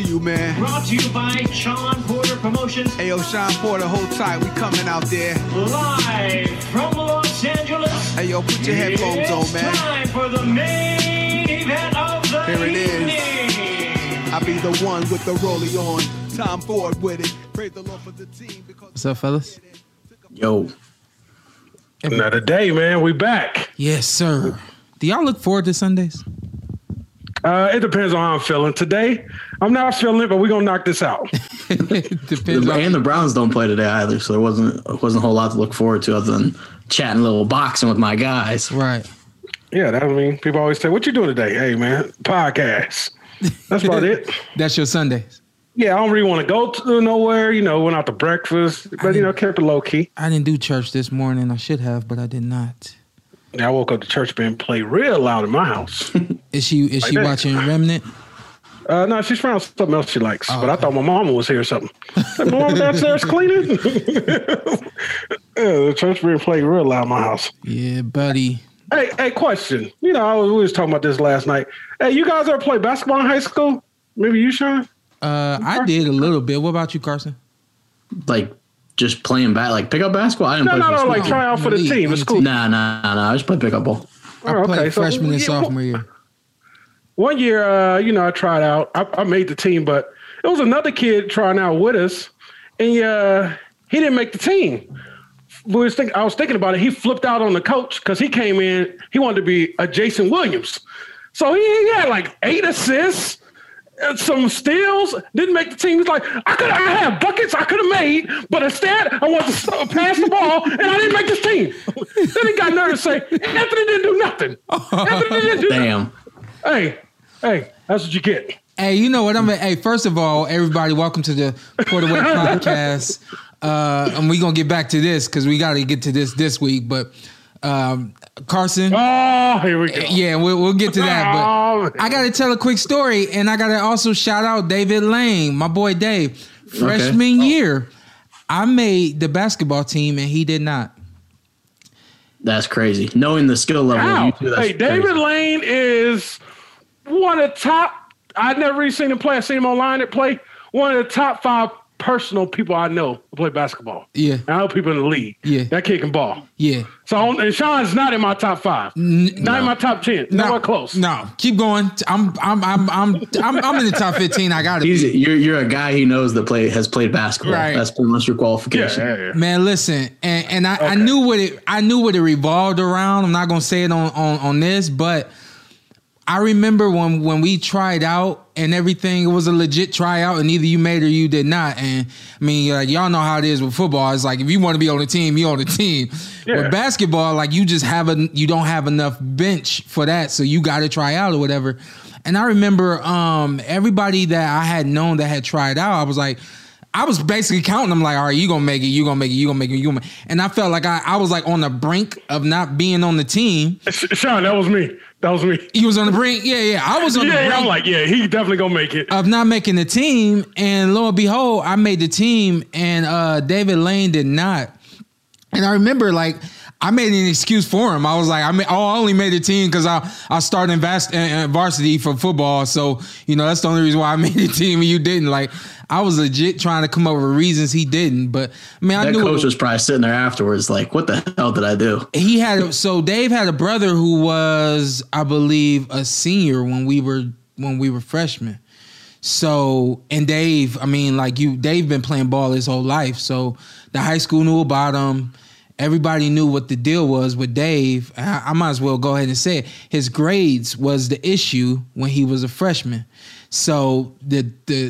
you, man. Brought to you by Sean Porter Promotions. Hey, yo, Sean Porter, hold tight. We coming out there. Live from Los Angeles. Hey, yo, put your headphones on, man. It's time for the main event of the Here it evening. is. I be the one with the rollie on. Tom Ford with it. Praise the Lord for the team. What's up, fellas? Yo. Another day, man. We back. Yes, sir. Do y'all look forward to Sundays? It depends on how I'm feeling. Today, I'm not feeling it, but we're going to knock this out. It depends on. And the Browns don't play today either, so there wasn't a whole lot to look forward to other than chatting a little boxing with my guys. Right. Yeah, that I mean, people always say, what you doing today? Hey, man, podcast. That's about it. That's your Sundays. Yeah, I don't really want to go to nowhere. You know, went out to breakfast, but, kept it low key. I didn't do church this morning. I should have, but I did not. Yeah, I woke up to church being played real loud in my house. Is she that. watching Remnant? No, she's found something else she likes, but I okay. thought my mama was here or something. Like, my mama downstairs cleaning? The church being played real loud in my house. Yeah, buddy. Hey, question. We was talking about this last night. Hey, you guys ever play basketball in high school? Maybe you, Sean? I did a little bit. What about you, Carson? Like, just playing pickup basketball? I didn't play for school. Like try out for the team. It's cool. Nah. I just play pickup ball. I played freshman and sophomore year. One year, I tried out. I made the team, but it was another kid trying out with us, and he didn't make the team. I was thinking about it. He flipped out on the coach because he came in. He wanted to be a Jason Williams. So he had like 8 assists. Some steals, didn't make the team. He's like, I have buckets I could have made, but instead I wanted to pass the ball, and I didn't make this team. Then he got nervous to say, Anthony didn't do nothing. Anthony didn't do Damn. nothing. Hey, that's what you get. Hey, you know what? Hey, first of all, everybody, welcome to the Porter Way podcast. And we're going to get back to this because we got to get to this week, but Carson. Oh, here we go. Yeah, we'll get to that. But I got to tell a quick story, and I got to also shout out David Lane, my boy Dave. Freshman year, I made the basketball team, and he did not. That's crazy. Knowing the skill level of you two, that's Hey, David crazy. Lane is one of the top. I've never really seen him play. I seen him online at play. One of the top 5 personal people I know who play basketball. Yeah. And I know people in the league. Yeah. That kid can ball. Yeah. So, and Sean's not in my top 5. Not in my top 10. Nowhere close. No, keep going. I'm in the top 15. I got it. You're a guy he knows that has played basketball. Right. That's pretty much your qualification. Yeah. Man, listen, and I knew what it revolved around. I'm not gonna say it on this, but I remember when we tried out and everything, it was a legit tryout, and either you made or you did not. And I mean, y'all know how it is with football. It's like if you want to be on the team, you're on the team. Yeah. With basketball, like you don't have enough bench for that, so you got to try out or whatever. And I remember everybody that I had known that had tried out, I was basically counting them like, all right, you gonna make it, you gonna make it, you gonna make it, you gonna make it. And I felt like I was like on the brink of not being on the team. Sean, that was me. He was on the brink. Yeah. I was on the brink. I'm like, he definitely gonna make it. Of not making the team. And lo and behold, I made the team, and David Lane did not. And I remember I made an excuse for him. I was like, I only made the team because I started in varsity for football. So, that's the only reason why I made the team and you didn't. I was legit trying to come up with reasons he didn't. But, man, I knew. That coach was probably sitting there afterwards like, what the hell did I do? Dave had a brother who was, I believe, a senior when we were freshmen. So, and Dave, Dave been playing ball his whole life. So the high school knew about him. Everybody knew what the deal was with Dave. I might as well go ahead and say it. His grades was the issue when he was a freshman. So the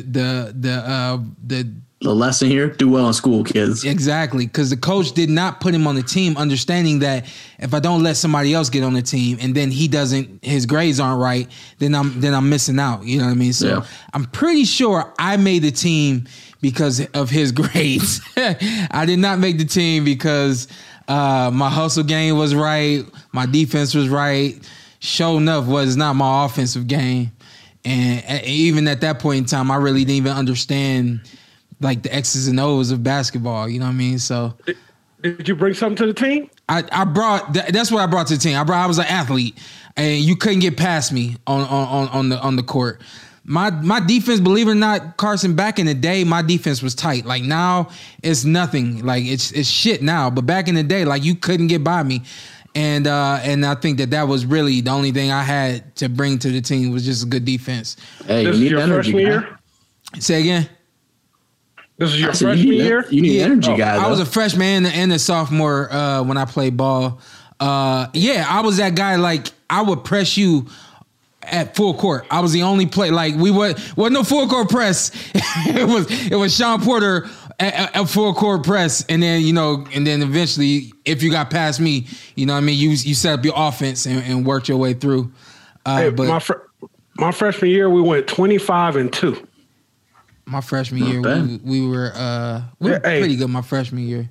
lesson here: do well in school, kids. Exactly, because the coach did not put him on the team, understanding that if I don't let somebody else get on the team and then his grades aren't right, then I'm missing out. You know what I mean? So I'm pretty sure I made the team because of his grades. I did not make the team because my hustle game was right, my defense was right. Sure enough, was not my offensive game. And even at that point in time, I really didn't even understand the X's and O's of basketball. You know what I mean? So, did you bring something to the team? I brought. That's what I brought to the team. I was an athlete, and you couldn't get past me on the court. My defense, believe it or not, Carson, back in the day, my defense was tight. Like now, it's nothing. Like it's shit now. But back in the day, like you couldn't get by me. And I think that was really the only thing I had to bring to the team was just a good defense. Hey, This you is need your energy freshman guy. year? Say again? This is your I said, freshman year? You need an energy guy. I was though. a freshman and a sophomore when I played ball. Yeah, I was that guy. Like I would press you at full court. I was the only play. Like wasn't no full court press. it was Sean Porter at full court press, and then eventually, if you got past me, you know what I mean. You set up your offense and worked your way through. But my freshman year, we went 25-2. my freshman year, we were pretty good. My freshman year.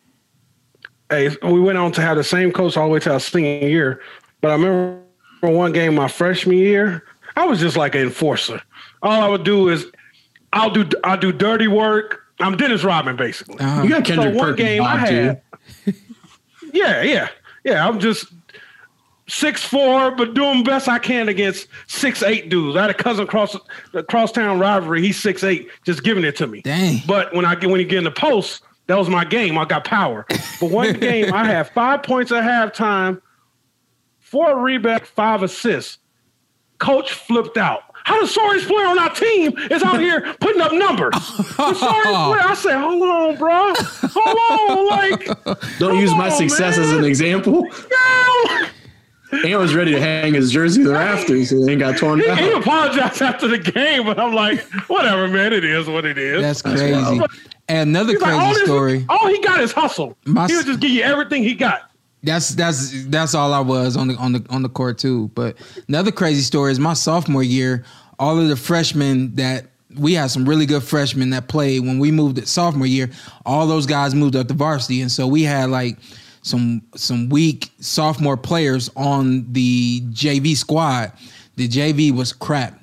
Hey, we went on to have the same coach all the way to our senior year. But I remember one game my freshman year, I was just like an enforcer. All I would do is I'll do dirty work. I'm Dennis Rodman, basically. You got Kendrick one Perkins game I vibe, had. Yeah. I'm just 6'4", but doing best I can against 6'8" dudes. I had a cousin the crosstown rivalry. He's 6'8", just giving it to me. Dang. But when you get in the post, that was my game. I got power. But one game, I had 5 points at halftime, 4 rebounds, 5 assists. Coach flipped out. How the sorriest player on our team is out here putting up numbers? The sorriest player. I said, hold on, bro. Hold on. Like, Don't use my success as an example. No. He was ready to hang his jersey to the rafters and then got torn down. He apologized after the game, but I'm like, whatever, man. It is what it is. That's crazy. And another He's like, crazy story. All he got is hustle. He would just give you everything he got. That's all I was on the court too. But another crazy story is my sophomore year. All of the freshmen that we had some really good freshmen that played when we moved at sophomore year. All those guys moved up to varsity, and so we had like some weak sophomore players on the JV squad. The JV was crap.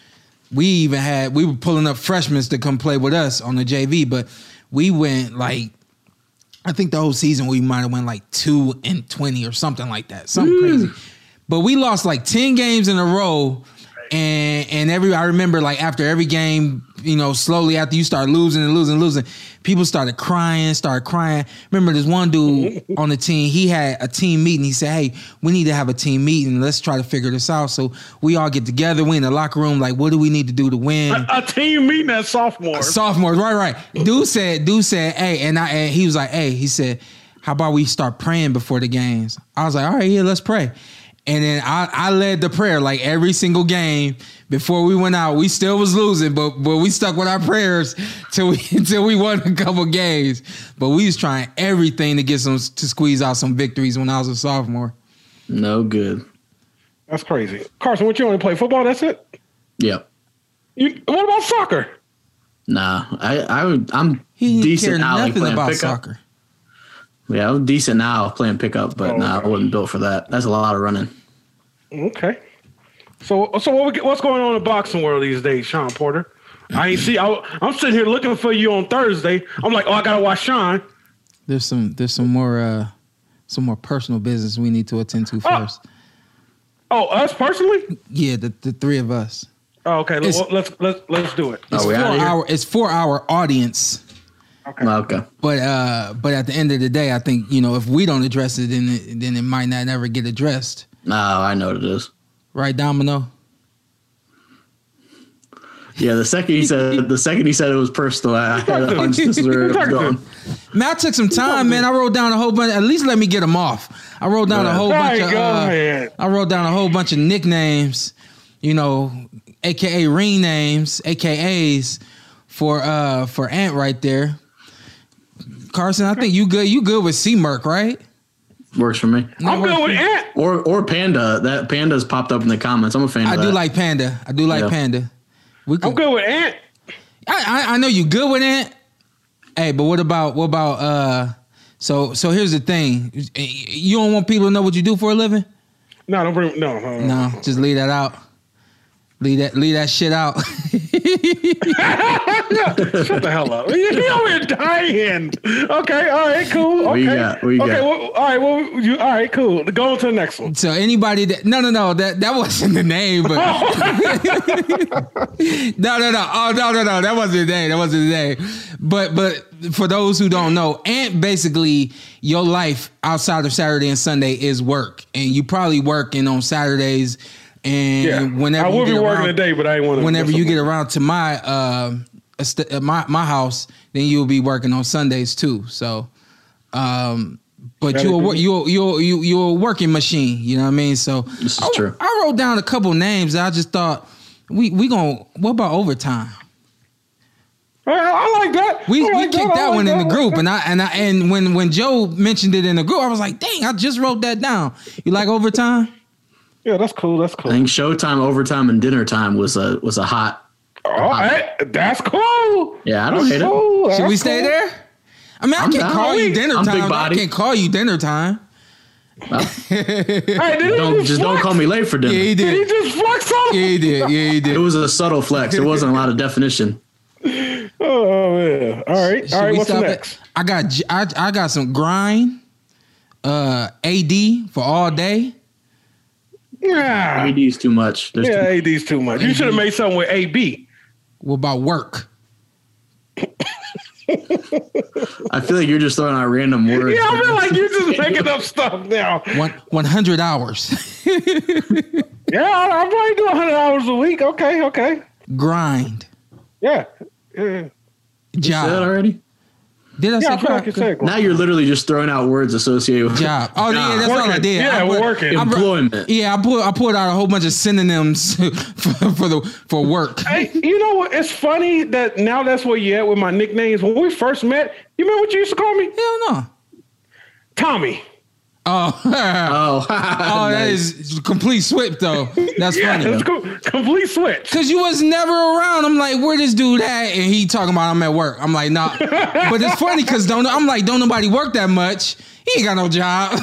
We were pulling up freshmen to come play with us on the JV, but we went like, I think the whole season we might have went like 2-20 or something like that. Something crazy. But we lost like 10 games in a row. And I remember like after every game, slowly after you start losing, people started crying. Remember this one dude on the team, he had a team meeting. He said, hey, we need to have a team meeting. Let's try to figure this out. So we all get together. We in the locker room, like, what do we need to do to win? A team meeting as sophomores. Sophomores, right. Dude said, hey, and he was like, hey, he said, how about we start praying before the games? I was like, all right, yeah, let's pray. And then I led the prayer like every single game before we went out. We still was losing, but we stuck with our prayers till we won a couple games. But we was trying everything to squeeze out some victories when I was a sophomore. No good. That's crazy. Carson, what you want to play football? That's it? Yep. What about soccer? Nah, I'm He decent cared now. Like nothing playing about pickup. soccer. Yeah, I'm decent now playing pickup, but I wasn't built for that. That's a lot of running. Okay. So what's going on in the boxing world these days, Sean Porter? I'm sitting here looking for you on Thursday. I'm like, I gotta watch Sean. There's some more personal business we need to attend to first. Oh, us personally? Yeah, the three of us. Oh, okay. Let's do it. It's for our audience. Okay. But at the end of the day, I think if we don't address it, then it might not ever get addressed. No, I know what it is. Right, Domino? Yeah, the second he said it was personal, I had a hunch this was where it was going. Man, I took some time, man. I wrote down a whole bunch. At least let me get them off. I wrote down a whole bunch of nicknames, AKA ring names, AKAs for Ant right there. Carson, I think you good with C-Merc, right? Works for me. I'm good with Ant. Or Panda. That Panda's popped up in the comments. I'm a fan of that. I do like Panda. Panda. I'm good with Ant. I know you good with Ant. Hey, but what about so here's the thing. You don't want people to know what you do for a living? No, don't bring no. No, just leave that out. Leave that shit out. Shut the hell up. You're over here dying. Okay, all right, cool. Okay. We got. Okay, well, all right, well, all right, cool. Go on to the next one. So anybody that that wasn't the name, but no. Oh no, that wasn't the name. But for those who don't know, and basically your life outside of Saturday and Sunday is work, and you probably working on Saturdays. And whenever I will be working around, today, but I ain't want to. Whenever you get around to my my house, then you'll be working on Sundays too. So, but you're a working machine. You know what I mean? So this is true. I wrote down a couple names. I just thought we gonna. What about overtime? I like that. We kicked that one in the group, and when Joe mentioned it in the group, I was like, dang, I just wrote that down. You like overtime? Yeah, that's cool. That's cool. I think showtime, overtime, and dinner time was a hot. That's cool. Yeah, I don't hate it. Should we stay there? I mean, I can't call you dinner time. I can't call you dinner time. Don't call me late for dinner. Yeah, he did. Did he just flex on him? Yeah, he did. It was a subtle flex. It wasn't a lot of definition. Oh man! All right. What's next? I got some grind. AD for all day. Yeah. AD's too much. AD's too much. You should have made something with AB. What about work? I feel like you're just throwing out random words. Yeah, I feel like you're just making up stuff now. 100 hours. Yeah, I'm probably doing 100 hours a week. Okay. Grind. Yeah. Job. Job. You said that already? Did I say I feel like you said now you're literally just throwing out words associated with job. Oh yeah, that's all I did. Yeah, we're working. Employment. Yeah, I pulled out a whole bunch of synonyms for work. Hey, you know what? It's funny that now that's where you at with my nicknames. When we first met, you remember what you used to call me? Hell no. Tommy. Oh, that is complete switch though. That's funny. It's complete switch. Cause you was never around. I'm like, where this dude at? And he talking about I'm at work. I'm like, nah. But it's funny because don't nobody work that much. He ain't got no job.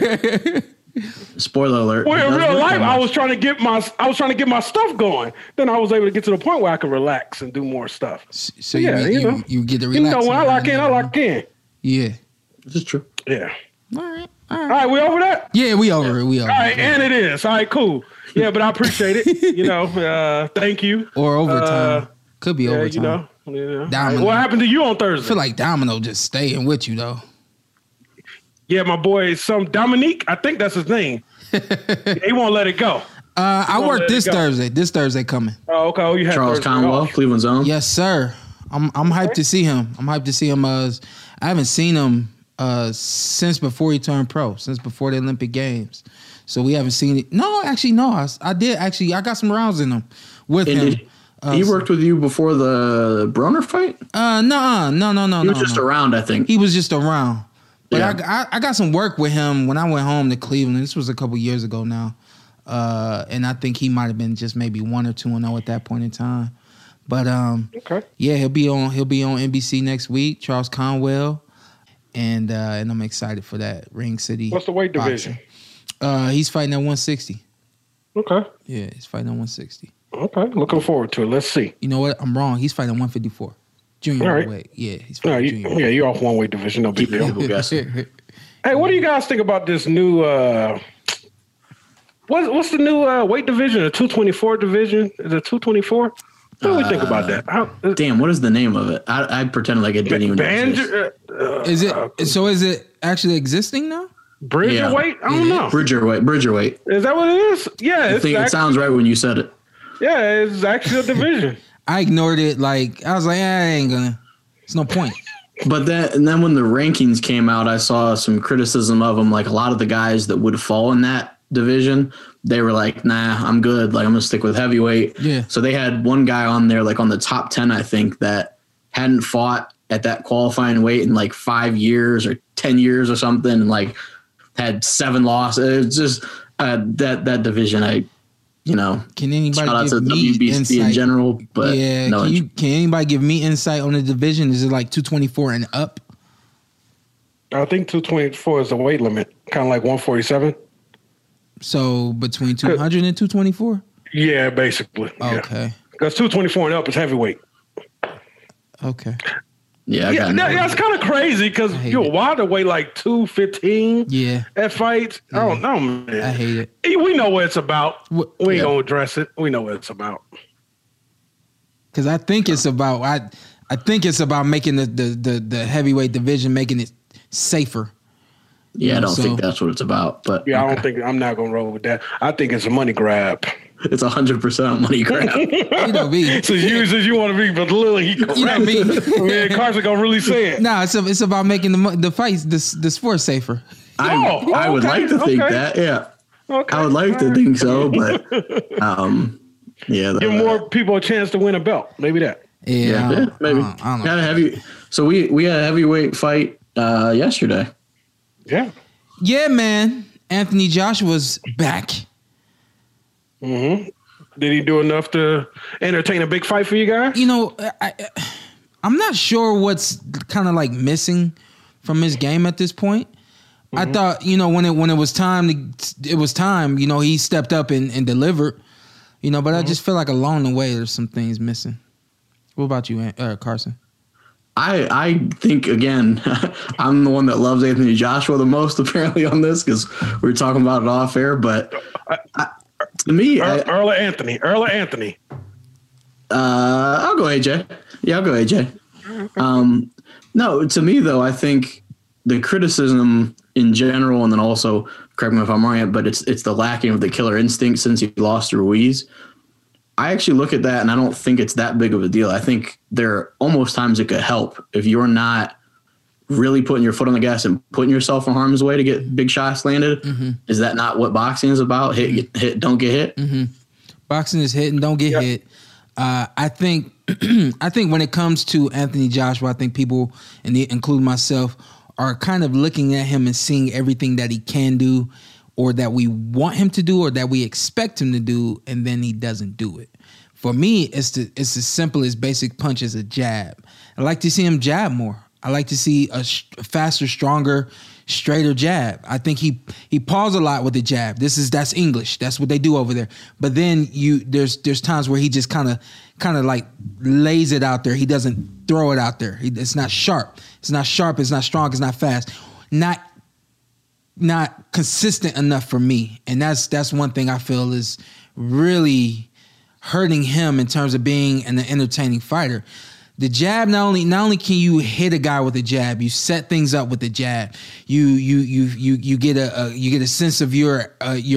Spoiler alert. Well, in real life, I was trying to get my stuff going. Then I was able to get to the point where I could relax and do more stuff. So you get to relax. You know, when I lock in. Yeah. This is true. Yeah. All All right, we over that? Yeah, we over it. All right, and it is. All right, cool. Yeah, but I appreciate it. You know, thank you. Or overtime. Could be overtime. You know. Yeah. Domino. What happened to you on Thursday? I feel like Domino just staying with you though. Yeah, my boy, Dominique. I think that's his name. He won't let it go. I work this Thursday. This Thursday coming. Oh, okay. Oh, you have Charles Conwell, Cleveland's own. Yes, sir. I'm hyped to see him. I haven't seen him since before he turned pro, since before the Olympic Games. So we haven't seen it. No, actually, no. I did actually. I got some rounds in him with him. He worked with you before the Broner fight? No. He was just around, I think. He was just around. But Yeah. I got some work with him when I went home to Cleveland. This was a couple years ago now. And I think he might have been just maybe 1 or 2-0 at that point in time. But okay. Yeah, he'll be on NBC next week, Charles Conwell. And I'm excited for that. Ring City. What's the weight division? He's fighting at 160. Okay. Yeah, he's fighting at 160. Okay. Looking forward to it. Let's see. You know what? I'm wrong. He's fighting at 154. Junior weight. Yeah, he's fighting junior. Yeah, you're off one weight division. No big deal. Hey, what do you guys think about this new what's the new weight division? The 224 division? Is it 224? What do we think about that? Damn, what is the name of it? I pretended like it didn't even exist. Is it actually existing now? Bridger weight? I don't know. Bridger weight. Is that what it is? Yeah. I think it sounds right when you said it. Yeah, it's actually a division. I ignored it. Like I was like, I ain't gonna. There's no point. But then when the rankings came out, I saw some criticism of them. Like a lot of the guys that would fall in that division, they were like, nah, I'm good. Like I'm gonna stick with heavyweight. Yeah. So they had one guy on there, like on the top 10, I think, that hadn't fought at that qualifying weight in like 5 years or 10 years or something, and like had 7 losses. It's just that division. Can anybody shout out give to me WBC insight? in general, but yeah, no. Can anybody give me insight on the division? Is it like 224 and up? I think 224 is the weight limit, kind of like 147. So between 200 and 224? Yeah, basically. Okay. Because 224 and up is heavyweight. Okay. Yeah, it's kind of crazy because you're wild to weigh like 215. Yeah. At fights. Yeah. I don't know, man. I hate it. We know what it's about. We ain't Yeah. gonna address it. We know what it's about. Because I think it's about I think it's about making the heavyweight division, making it safer. Yeah, I don't think that's what it's about. But Yeah, I don't think I'm not gonna roll with that. I think it's a money grab. it's 100% money grab. You know me. So you want to be belittling, You know me. man, Carson gonna really say it. No, it's about making the fights, the sport safer. I would like to think that. Yeah. Okay. I would like to think so, but yeah. Give more people a chance to win a belt. Maybe that. Yeah, maybe. I don't know. So we had a heavyweight fight yesterday. Yeah. Yeah, man. Anthony Joshua's back. Mm-hmm. Did he do enough to entertain a big fight for you guys? You know, I'm not sure what's kind of like missing from his game at this point. I thought, you know, when it was time, it was time. You know, he stepped up and delivered. You know, but I just feel like along the way there's some things missing. What about you, Carson? I think, again, I'm the one that loves Anthony Joshua the most, apparently, on this, because we were talking about it off air. But to me, Earl Anthony. I'll go AJ. Yeah, I'll go AJ. No, to me, though, I think the criticism in general, and then also, correct me if I'm wrong, but it's the lacking of the killer instinct since he lost to Ruiz. I actually look at that and I don't think it's that big of a deal. I think there are almost times it could help if you're not really putting your foot on the gas and putting yourself in harm's way to get big shots landed. Mm-hmm. Is that not what boxing is about? Hit, don't get hit. Mm-hmm. Boxing is hit and don't get hit. I think when it comes to Anthony Joshua, I think people, including myself, are kind of looking at him and seeing everything that he can do, or that we want him to do, or that we expect him to do, and then he doesn't do it. For me, it's as simple as basic punch as a jab. I like to see him jab more. I like to see a faster, stronger, straighter jab. I think he paws a lot with the jab. That's English. That's what they do over there. But then there's times where he just kind of like lays it out there. He doesn't throw it out there. It's not sharp. It's not sharp. It's not strong. It's not fast. Not consistent enough for me. And that's one thing I feel is really hurting him in terms of being an entertaining fighter. The jab, not only can you hit a guy with a jab, you set things up with the jab. You get a sense of your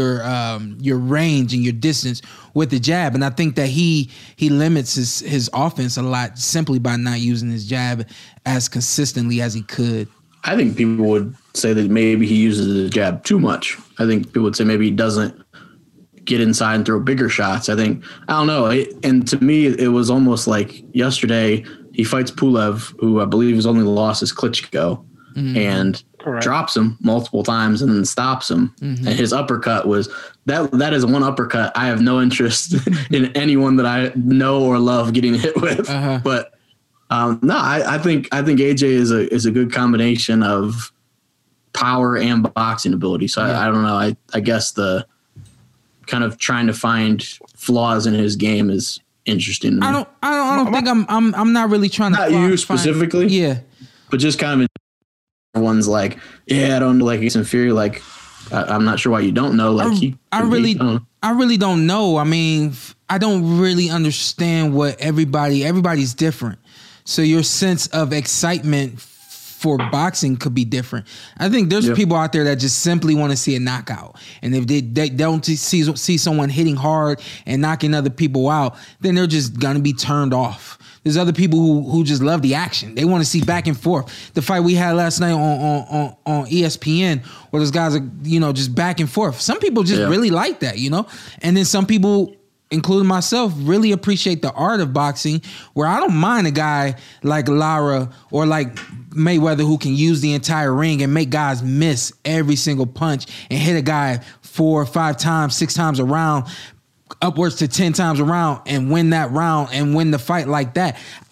range and your distance with the jab. And I think that he limits his offense a lot simply by not using his jab as consistently as he could. I think people would say that maybe he uses the jab too much. I think people would say maybe he doesn't get inside and throw bigger shots. I don't know. And to me, it was almost like yesterday he fights Pulev, who I believe his only loss is Klitschko, and drops him multiple times and then stops him. Mm-hmm. And his uppercut was that is one uppercut I have no interest in anyone that I know or love getting hit with. Uh-huh. But no, I think AJ is a good combination of power and boxing ability. So I don't know. I guess the kind of trying to find flaws in his game is interesting to me. I don't think I'm not really trying to. Not you specifically, yeah, but just kind of ones like, I don't know, like he's inferior. Like I'm not sure why you don't know. Like I really don't know. I mean, I don't really understand what everybody's different. So your sense of excitement for boxing could be different. I think there's people out there that just simply want to see a knockout. And if they don't see someone hitting hard and knocking other people out, then they're just going to be turned off. There's other people who just love the action. They want to see back and forth. The fight we had last night on ESPN where those guys are, just back and forth. Some people just really like that, And then some people, including myself, really appreciate the art of boxing, where I don't mind a guy like Lara or like Mayweather who can use the entire ring and make guys miss every single punch and hit a guy 4 or 5 times, 6 times a round, upwards to 10 times a round, and win that round and win the fight like that.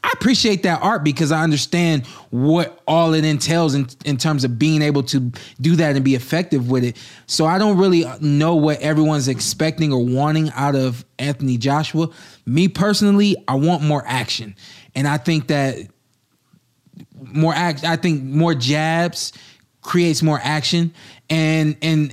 I appreciate that art because I understand what all it entails in terms of being able to do that and be effective with it. So I don't really know what everyone's expecting or wanting out of Anthony Joshua. Me personally, I want more action. And I think that more jabs creates more action. And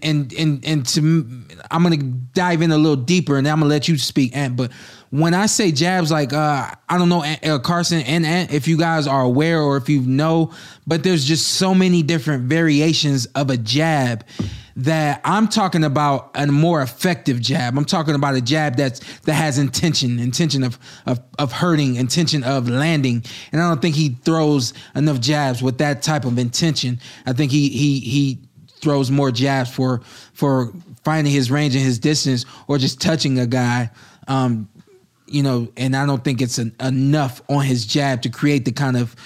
I'm gonna dive in a little deeper, and then I'm gonna let you speak, Ant. But when I say jabs, like I don't know, Carson and Ant, if you guys are aware or if you know, but there's just so many different variations of a jab that I'm talking about a more effective jab. I'm talking about a jab that has intention of hurting, intention of landing, and I don't think he throws enough jabs with that type of intention. I think he throws more jabs for finding his range and his distance or just touching a guy. And I don't think it's enough on his jab to create the kind of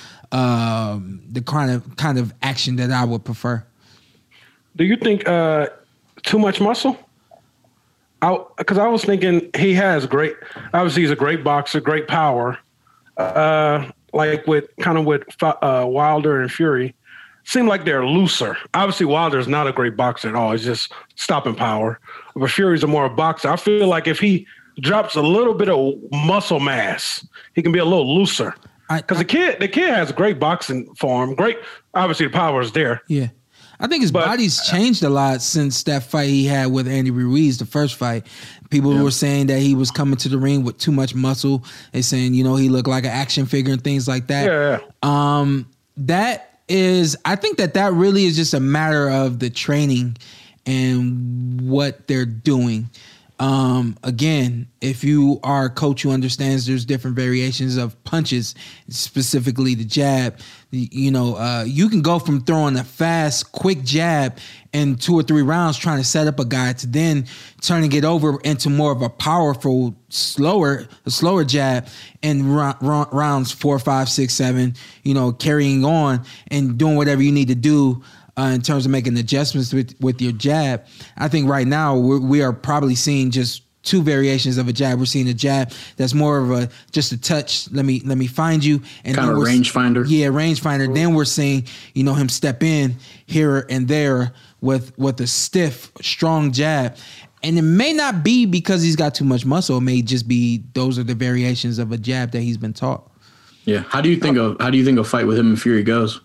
action that I would prefer. Do you think too much muscle? Because I was thinking he has obviously he's a great boxer, great power. Like with Wilder and Fury, seem like they're looser. Obviously Wilder's not a great boxer at all. He's just stopping power. But Fury's more a boxer. I feel like if he drops a little bit of muscle mass, he can be a little looser. Because the kid has great boxing form. Great, obviously the power is there. Yeah. I think his body's changed a lot since that fight he had with Andy Ruiz, the first fight. People were saying that he was coming to the ring with too much muscle. They saying, he looked like an action figure and things like that. Yeah. I think that really is just a matter of the training and what they're doing. Again, if you are a coach who understands there's different variations of punches, specifically the jab, you can go from throwing a fast, quick jab in 2 or 3 rounds trying to set up a guy to then turning it over into more of a powerful, slower jab in rounds 4, 5, 6, 7, carrying on and doing whatever you need to do in terms of making adjustments with your jab. I think right now we are probably seeing just 2 variations of a jab. We're seeing a jab that's more of just a touch. Let me find you, and kind of range finder. Yeah, range finder. Then we're seeing him step in here and there with a stiff, strong jab. And it may not be because he's got too much muscle. It may just be those are the variations of a jab that he's been taught. Yeah. How do you think a fight with him and Fury goes?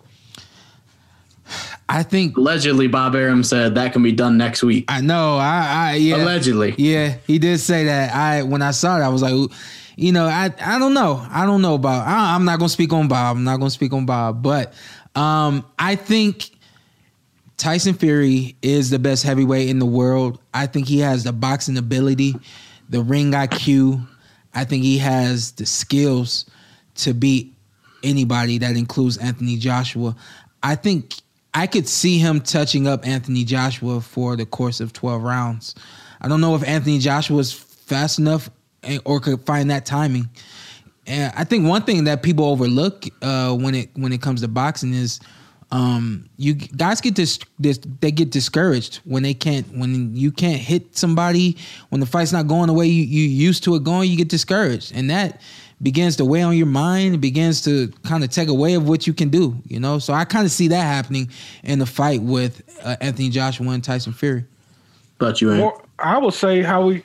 I think allegedly Bob Arum said that can be done next week. I know. Yeah. Allegedly. Yeah, he did say that. When I saw it, I was like, I don't know. I don't know about. I'm not gonna speak on Bob. But I think Tyson Fury is the best heavyweight in the world. I think he has the boxing ability, the ring IQ. I think he has the skills to beat anybody. That includes Anthony Joshua. I think I could see him touching up Anthony Joshua for the course of 12 rounds. I don't know if Anthony Joshua is fast enough or could find that timing. And I think one thing that people overlook when it comes to boxing is you guys get they get discouraged when you can't hit somebody, when the fight's not going the way you used to it going. You get discouraged, and that begins to weigh on your mind. It begins to kind of take away of what you can do, So I kind of see that happening in the fight with Anthony Joshua and Tyson Fury. But you, I will say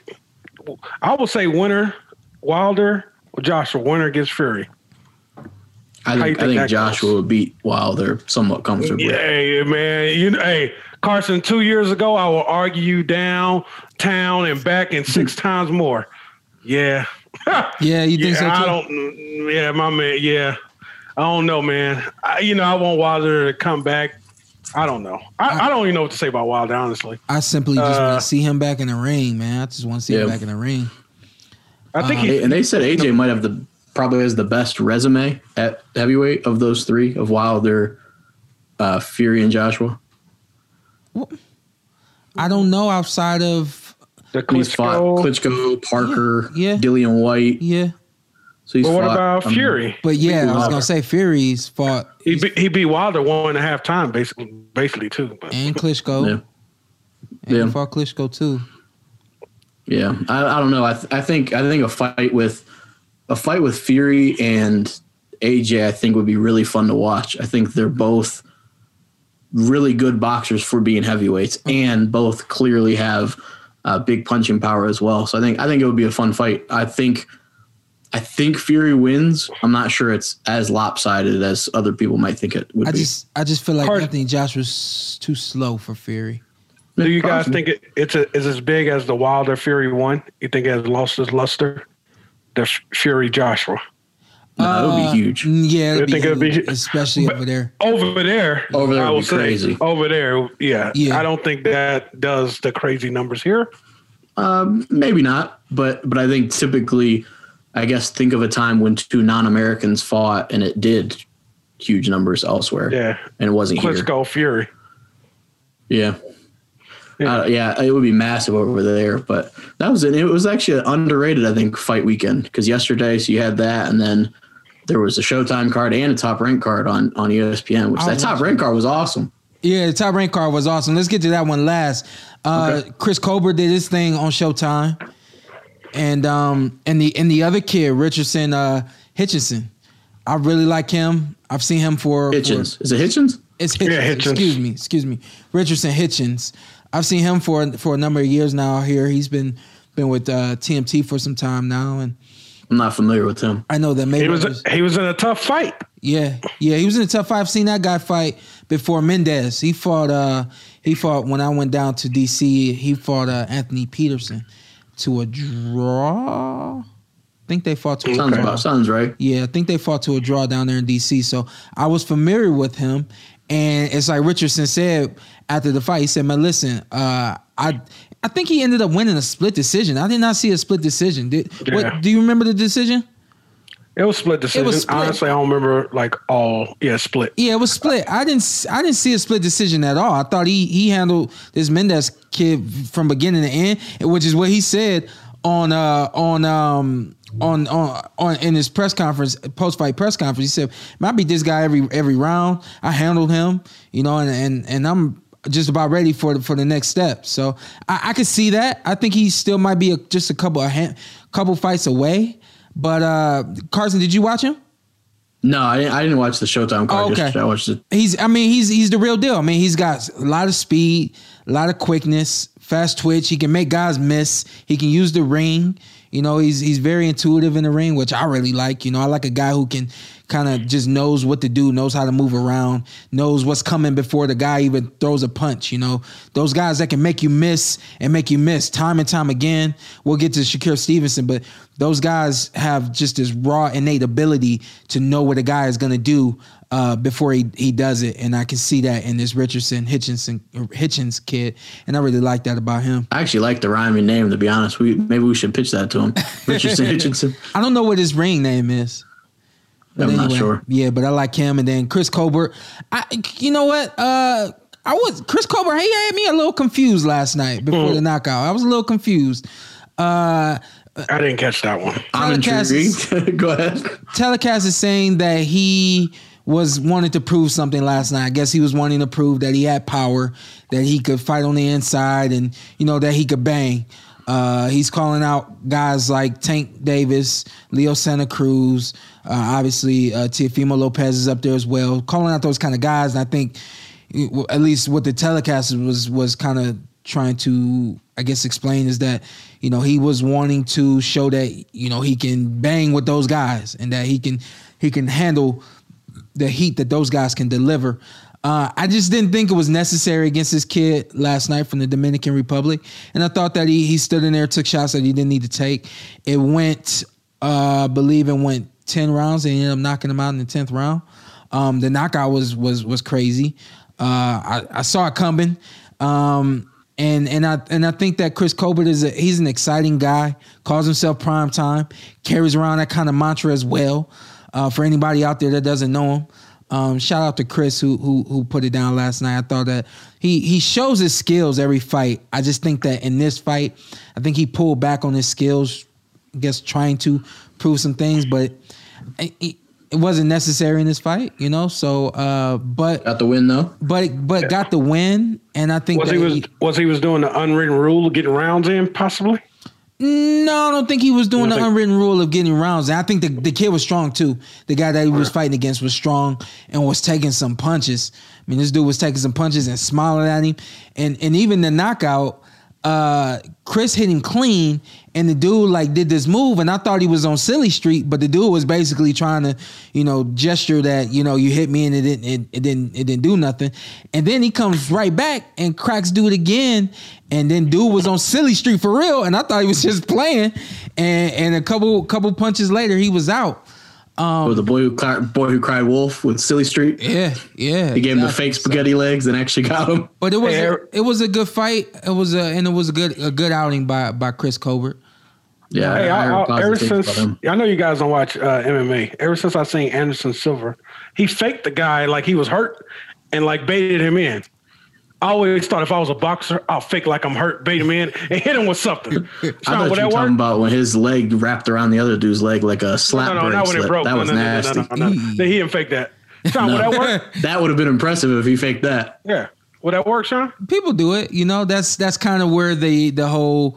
winner Wilder or Joshua. Winner against Fury. I think Joshua would beat Wilder somewhat comfortably. Yeah, man. Carson, 2 years ago, I will argue you downtown and back and 6 times more. Yeah. Yeah, you think so too? My man. Yeah, I don't know, man. I want Wilder to come back. I don't know. I don't even know what to say about Wilder, honestly. I simply just want to see him back in the ring, man. I just want to see him back in the ring. I think and they said AJ might have probably has the best resume at heavyweight of those 3, of Wilder, Fury, and Joshua. Well, I don't know outside of He's fought Klitschko, Parker, Dillian White. Yeah. So he's what about Fury? But I was gonna say Fury's fought. He beat Wilder 1.5 times, basically too. But. And Klitschko. Yeah. And he fought Klitschko too. Yeah, I don't know. I think a fight with Fury and AJ, I think, would be really fun to watch. I think they're both really good boxers for being heavyweights, and both clearly have big punching power as well. So I think it would be a fun fight. I think Fury wins. I'm not sure it's as lopsided as other people might think it would be. I just feel like Anthony Joshua's too slow for Fury. Do you guys think it's as big as the Wilder Fury one? You think it has lost its luster? The Fury Joshua. No, it would be huge. Yeah, it'd be huge, especially over there. Over there would be crazy. Over there, yeah. I don't think that does the crazy numbers here. Maybe not, but I think typically, I guess, think of a time when two non-Americans fought and it did huge numbers elsewhere. Yeah, and it wasn't here. Klitschko Fury. Yeah. It would be massive over there, but it was actually an underrated, I think, fight weekend, because yesterday, so you had that, and then there was a Showtime card and a Top Rank card on ESPN, which that Top Rank card was awesome. Yeah, the Top Rank card was awesome. Let's get to that one last. Chris Colbert did his thing on Showtime, and the other kid, Richardson Hitchinson, I really like him. I've seen him for Hitchens. Is it Hitchens? It's Hitchens. Yeah, Hitchens. Excuse me, Richardson Hitchens. I've seen him for a number of years now here. He's been with TMT for some time now, and I'm not familiar with him. I know that maybe he was in a tough fight. Yeah, he was in a tough fight. I've seen that guy fight before Mendez. He fought when I went down to DC. He fought Anthony Peterson to a draw. I think they fought to a draw. Sounds right. Yeah, I think they fought to a draw down there in DC. So I was familiar with him. And it's like Richardson said after the fight, he said, man, listen, I think he ended up winning a split decision. I did not see a split decision. Do you remember the decision? It was split decision. Honestly, I don't remember split. Yeah, it was split. I didn't see a split decision at all. I thought he handled this Mendez kid from beginning to end, which is what he said on in his press conference, post-fight press conference. He said, man, I beat this guy every round. I handled him, and I'm just about ready for the next step. So I could see that. I think he still might be just a couple fights away. But Carson, did you watch him? No, I didn't watch the Showtime card yesterday. I watched it. He's the real deal. I mean, he's got a lot of speed, a lot of quickness, fast twitch. He can make guys miss. He can use the ring. He's very intuitive in the ring, which I really like. I like a guy who can kind of just knows what to do, knows how to move around, knows what's coming before the guy even throws a punch. Those guys that can make you miss time and time again. We'll get to Shakur Stevenson, but those guys have just this raw, innate ability to know what a guy is going to do before he does it. And I can see that in this Hitchens kid. And I really like that about him. I actually like the rhyming name, to be honest. Maybe we should pitch that to him. Richardson Hitchinson. I don't know what his ring name is. I'm not sure. Yeah, but I like him. And then Chris Colbert. You know what? Chris Colbert, he had me a little confused last night before the knockout. I was a little confused. I didn't catch that one. I'm intrigued. Go ahead. Telecast is saying that he was wanting to prove something last night. I guess he was wanting to prove that he had power, that he could fight on the inside, and that he could bang. He's calling out guys like Tank Davis, Leo Santa Cruz, obviously Teofimo Lopez is up there as well, calling out those kind of guys. And I think at least what the telecast was kind of trying to, I guess, explain is that, he was wanting to show that, he can bang with those guys and that he can handle the heat that those guys can deliver. I just didn't think it was necessary against this kid last night from the Dominican Republic. And I thought that he stood in there, took shots that he didn't need to take. It went, I believe it went 10 rounds. They ended up knocking him out in the 10th round. The knockout was crazy. I saw it coming. And I think that Chris Colbert he's an exciting guy, calls himself prime time, carries around that kind of mantra as well. For anybody out there that doesn't know him, shout out to Chris who put it down last night. I thought that he shows his skills every fight. I just think that in this fight, I think he pulled back on his skills, I guess trying to prove some things, but it wasn't necessary in this fight, So, but got the win though. But got the win, and I think was he doing the unwritten rule of getting rounds in possibly. No, I don't think he was doing the think- unwritten rule of getting rounds. And I think the kid was strong too. The guy that he was fighting against was strong and was taking some punches. I mean, this dude was taking some punches and smiling at him. And even the knockout, Chris hit him clean, and the dude like did this move, and I thought he was on Silly Street, but the dude was basically trying to, gesture that you hit me and it didn't do nothing, and then he comes right back and cracks dude again, and then dude was on Silly Street for real, and I thought he was just playing, and a couple punches later he was out. The boy who cried wolf with Silly Street. Yeah. He gave him the fake spaghetti legs and actually got him. But it was a good fight. It was a good outing by Chris Colbert. Yeah. Hey, ever since I know you guys don't watch MMA. Ever since I seen Anderson Silva, he faked the guy like he was hurt and like baited him in. I always thought if I was a boxer, I'll fake like I'm hurt, bait him in, and hit him with something. I thought you were talking about when his leg wrapped around the other dude's leg like a slap No, not when it broke. That was nasty. No. He didn't fake that. Sean, would that work? That would have been impressive if he faked that. Yeah. Would that work, Sean? People do it. That's kind of where the whole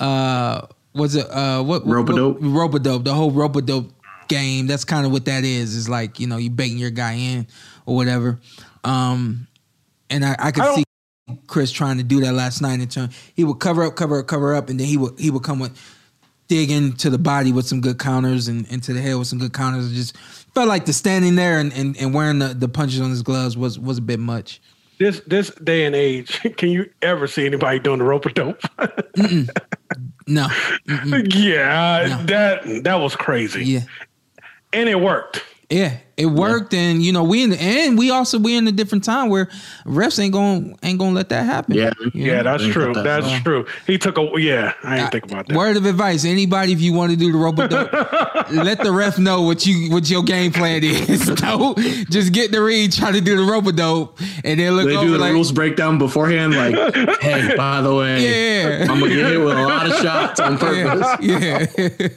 Rope-a-dope? Rope-a-dope, the whole rope-a-dope game. That's kind of what that is. Is like you baiting your guy in or whatever. And I could see Chris trying to do that last night in turn. He would cover up, and then he would come with dig into the body with some good counters and into the head with some good counters. It just felt like the standing there and wearing the punches on his gloves was a bit much. This day and age, can you ever see anybody doing the rope-a-dope? No. Yeah, no. That was crazy. Yeah. And it worked. Yeah, it worked, and we in a different time where refs ain't gonna let that happen. Yeah, that's true. That's true. He took I didn't think about that. Word of advice: anybody, if you want to do the rope-a-dope, let the ref know what your game plan is. Don't just get the read, try to do the rope-a-dope, and then look. They over do the rules breakdown beforehand, like, hey, by the way, I'm gonna get hit with a lot of shots on purpose. Yeah.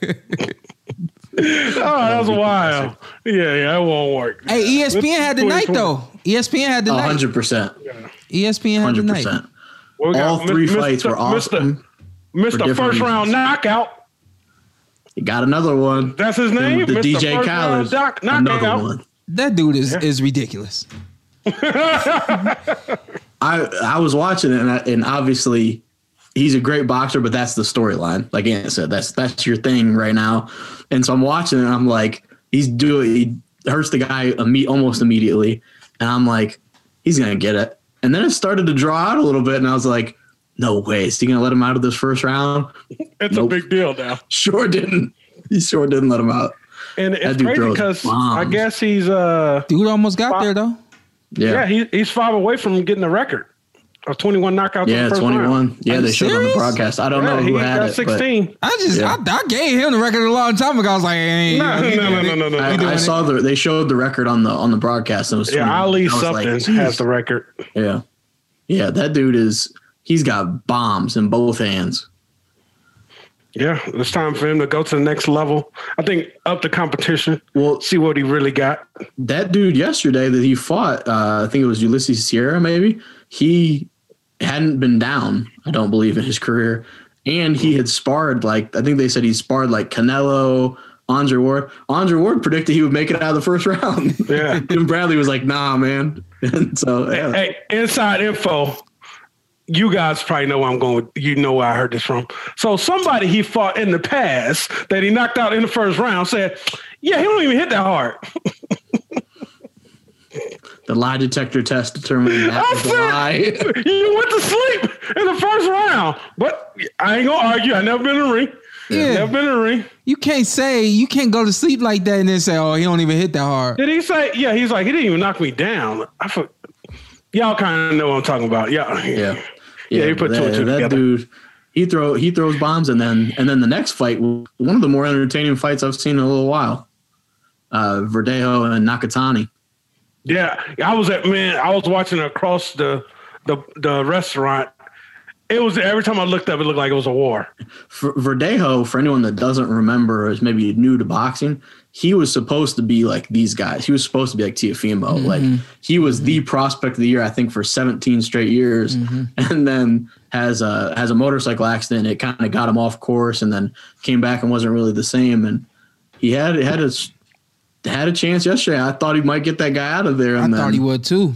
Oh, that's wild. Yeah, it won't work. Hey, ESPN had the night though. ESPN had the night. 100%. ESPN had the night. 100%. Well, all three fights were awesome. Mr. First Round Knockout. He got another one. That's his name? The Mr. DJ First Khaled. Round Another Knockout. one. That dude is ridiculous. I was watching it, and obviously he's a great boxer, but that's the storyline. Like Ant said, that's your thing right now. And so I'm watching it, and I'm like, he hurts the guy almost immediately, and I'm like, he's gonna get it. And then it started to draw out a little bit, and I was like, no way, is he gonna let him out of this first round? It's a big deal now. Sure didn't. He sure didn't let him out. And it's crazy because I guess he's dude almost got there though. Yeah, he's 5 away from getting the record of 21 knockouts. Yeah, in the first 21. Round. Yeah, they showed on the broadcast. I don't know who had got it. 16. I gave him the record a long time ago. I was like, hey, No. I saw they showed the record on the broadcast. And it was 21. Ali something has the record. Yeah, that dude he's got bombs in both hands. Yeah, it's time for him to go to the next level. I think up the competition. We'll see what he really got. That dude yesterday that he fought, I think it was Ulysses Sierra, maybe. He hadn't been down, I don't believe, in his career. And he had sparred, I think they said he sparred Canelo, Andre Ward. Andre Ward predicted he would make it out of the first round. Yeah. And Bradley was like, nah, man. And so, yeah. Hey, inside info. You guys probably know where I'm going with. You know where I heard this from. So somebody he fought in the past that he knocked out in the first round said, yeah, he don't even hit that hard. The lie detector test determined that was a lie. You went to sleep in the first round. But I ain't going to argue. I never been in a ring. Yeah. Never been in a ring. You can't go to sleep like that and then say, oh, he don't even hit that hard. Did he say, yeah, he's like, he didn't even knock me down. Y'all kind of know what I'm talking about. Yeah. Yeah, he put two and two together. That dude, he throws bombs, and then the next fight, one of the more entertaining fights I've seen in a little while. Verdejo and Nakatani. Yeah, I was watching across the restaurant, It was every time I looked up, it looked like it was a war. Verdejo, for anyone that doesn't remember or is maybe new to boxing, he was supposed to be like these guys. He was supposed to be like Teofimo. Mm-hmm. Like he was the prospect of the year, I think, for 17 straight years, and then has a motorcycle accident. It kind of got him off course, and then came back and wasn't really the same. And he had a chance yesterday. I thought he might get that guy out of there. And I thought he would too.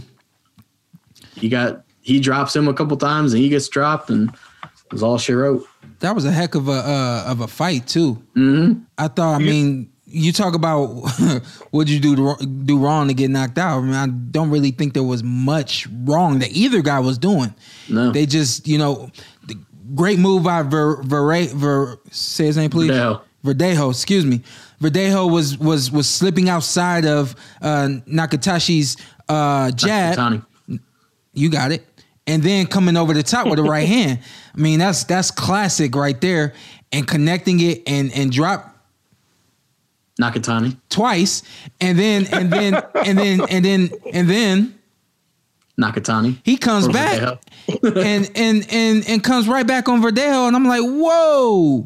He drops him a couple times and he gets dropped, and it was all she wrote. That was a heck of a fight too. Mm-hmm. I thought. I mean, you talk about what you do wrong to get knocked out. I mean, I don't really think there was much wrong that either guy was doing. No, they just the great move by say his name please. Verdejo, excuse me. Verdejo was slipping outside of Nakatashi's jab. Nakatani. You got it. And then coming over the top with the right hand. I mean, that's classic right there. And connecting it and drop Nakatani twice, and then Nakatani. He comes back and comes right back on Verdejo, and I'm like, whoa.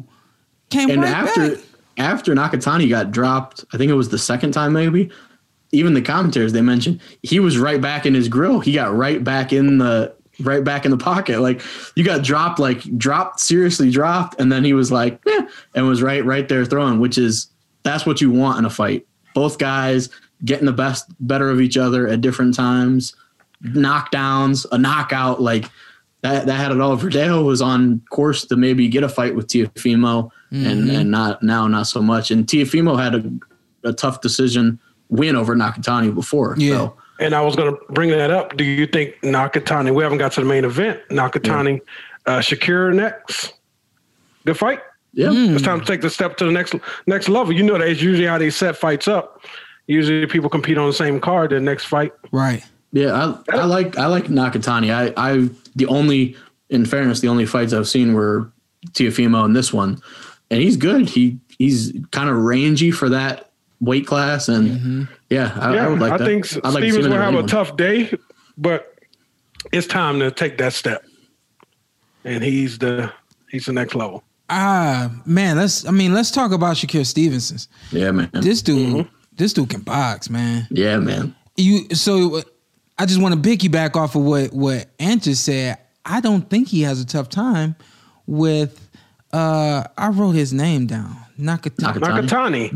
After Nakatani got dropped, I think it was the second time maybe, even the commentators, they mentioned he was right back in his grill. He got right back in the pocket. Like you got seriously dropped. And then he was like, and was right there throwing, that's what you want in a fight. Both guys getting the better of each other at different times, knockdowns, a knockout, like that had it all. Verdejo was on course to maybe get a fight with Teofimo and not so much. And Teofimo had a tough decision win over Nakatani before. Yeah. So. And I was going to bring that up. Do you think Nakatani, we haven't got to the main event, Nakatani, Shakir next? Good fight? Yeah. It's time to take the step to the next level. You know, that's usually how they set fights up. Usually people compete on the same card, the next fight. Right. Yeah, I like Nakatani. In fairness, the only fights I've seen were Teofimo and this one. And he's good. He's kind of rangy for that weight class, and I would like that. I think Stevens will have a tough day, but it's time to take that step, and he's the next level. Man, let's talk about Shakur Stevenson. Yeah, man. This dude can box, man. Yeah, man. So I just want to piggyback off of what Ant just said. I don't think he has a tough time with. I wrote his name down. Nakatani.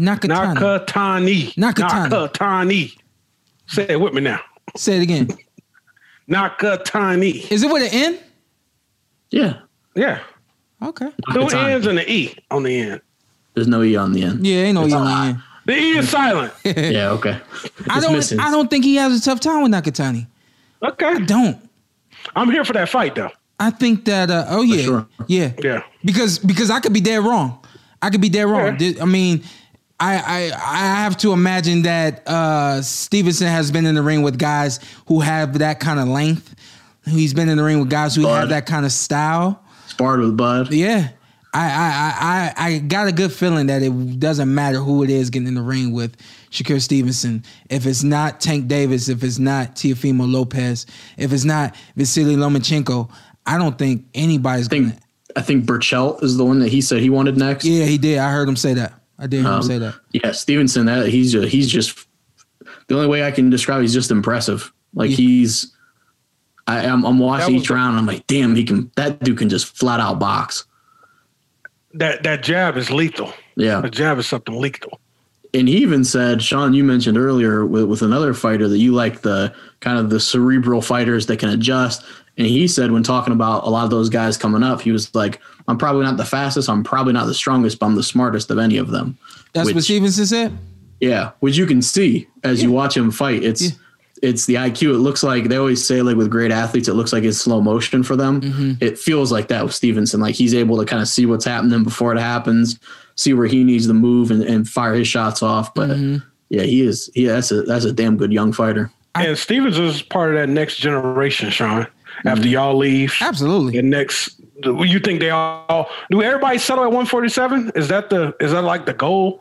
Say it with me now. Say it again. Nakatani. Is it with an N? Yeah. Yeah. Okay. Two N's and an E on the end. There's no E on the end. Yeah, ain't no E on the end. The E is silent. Yeah, okay. I don't think he has a tough time with Nakatani. Okay. I don't. I'm here for that fight though. I think that sure. Yeah. Because I could be dead wrong. Yeah. I mean, I have to imagine that Stevenson has been in the ring with guys who have that kind of length. He's been in the ring with guys who have that kind of style. Sparred with Bud. Yeah. I got a good feeling that it doesn't matter who it is getting in the ring with Shakur Stevenson. If it's not Tank Davis, if it's not Teofimo Lopez, if it's not Vasily Lomachenko, I don't think anybody's going to. I think Burchelt is the one that he said he wanted next. Yeah, he did. I heard him say that. I did hear him say that. Yeah, Stevenson, he's just the only way I can describe. He's just impressive. Like I'm watching each round. I'm like, damn, that dude can just flat out box. That jab is lethal. Yeah, the jab is something lethal. And he even said, Sean, you mentioned earlier with another fighter that you like the kind of the cerebral fighters that can adjust. And he said when talking about a lot of those guys coming up, he was like, I'm probably not the fastest. I'm probably not the strongest, but I'm the smartest of any of them. That's what Stevenson said? Yeah, which you can see as you watch him fight. It's the IQ. It looks like they always say, like with great athletes, it looks like it's slow motion for them. Mm-hmm. It feels like that with Stevenson. Like he's able to kind of see what's happening before it happens, see where he needs to move and fire his shots off. But that's a damn good young fighter. And Stevens is part of that next generation, Sean. After y'all leave, absolutely. The next, you think do everybody settle at 147? Is that like the goal?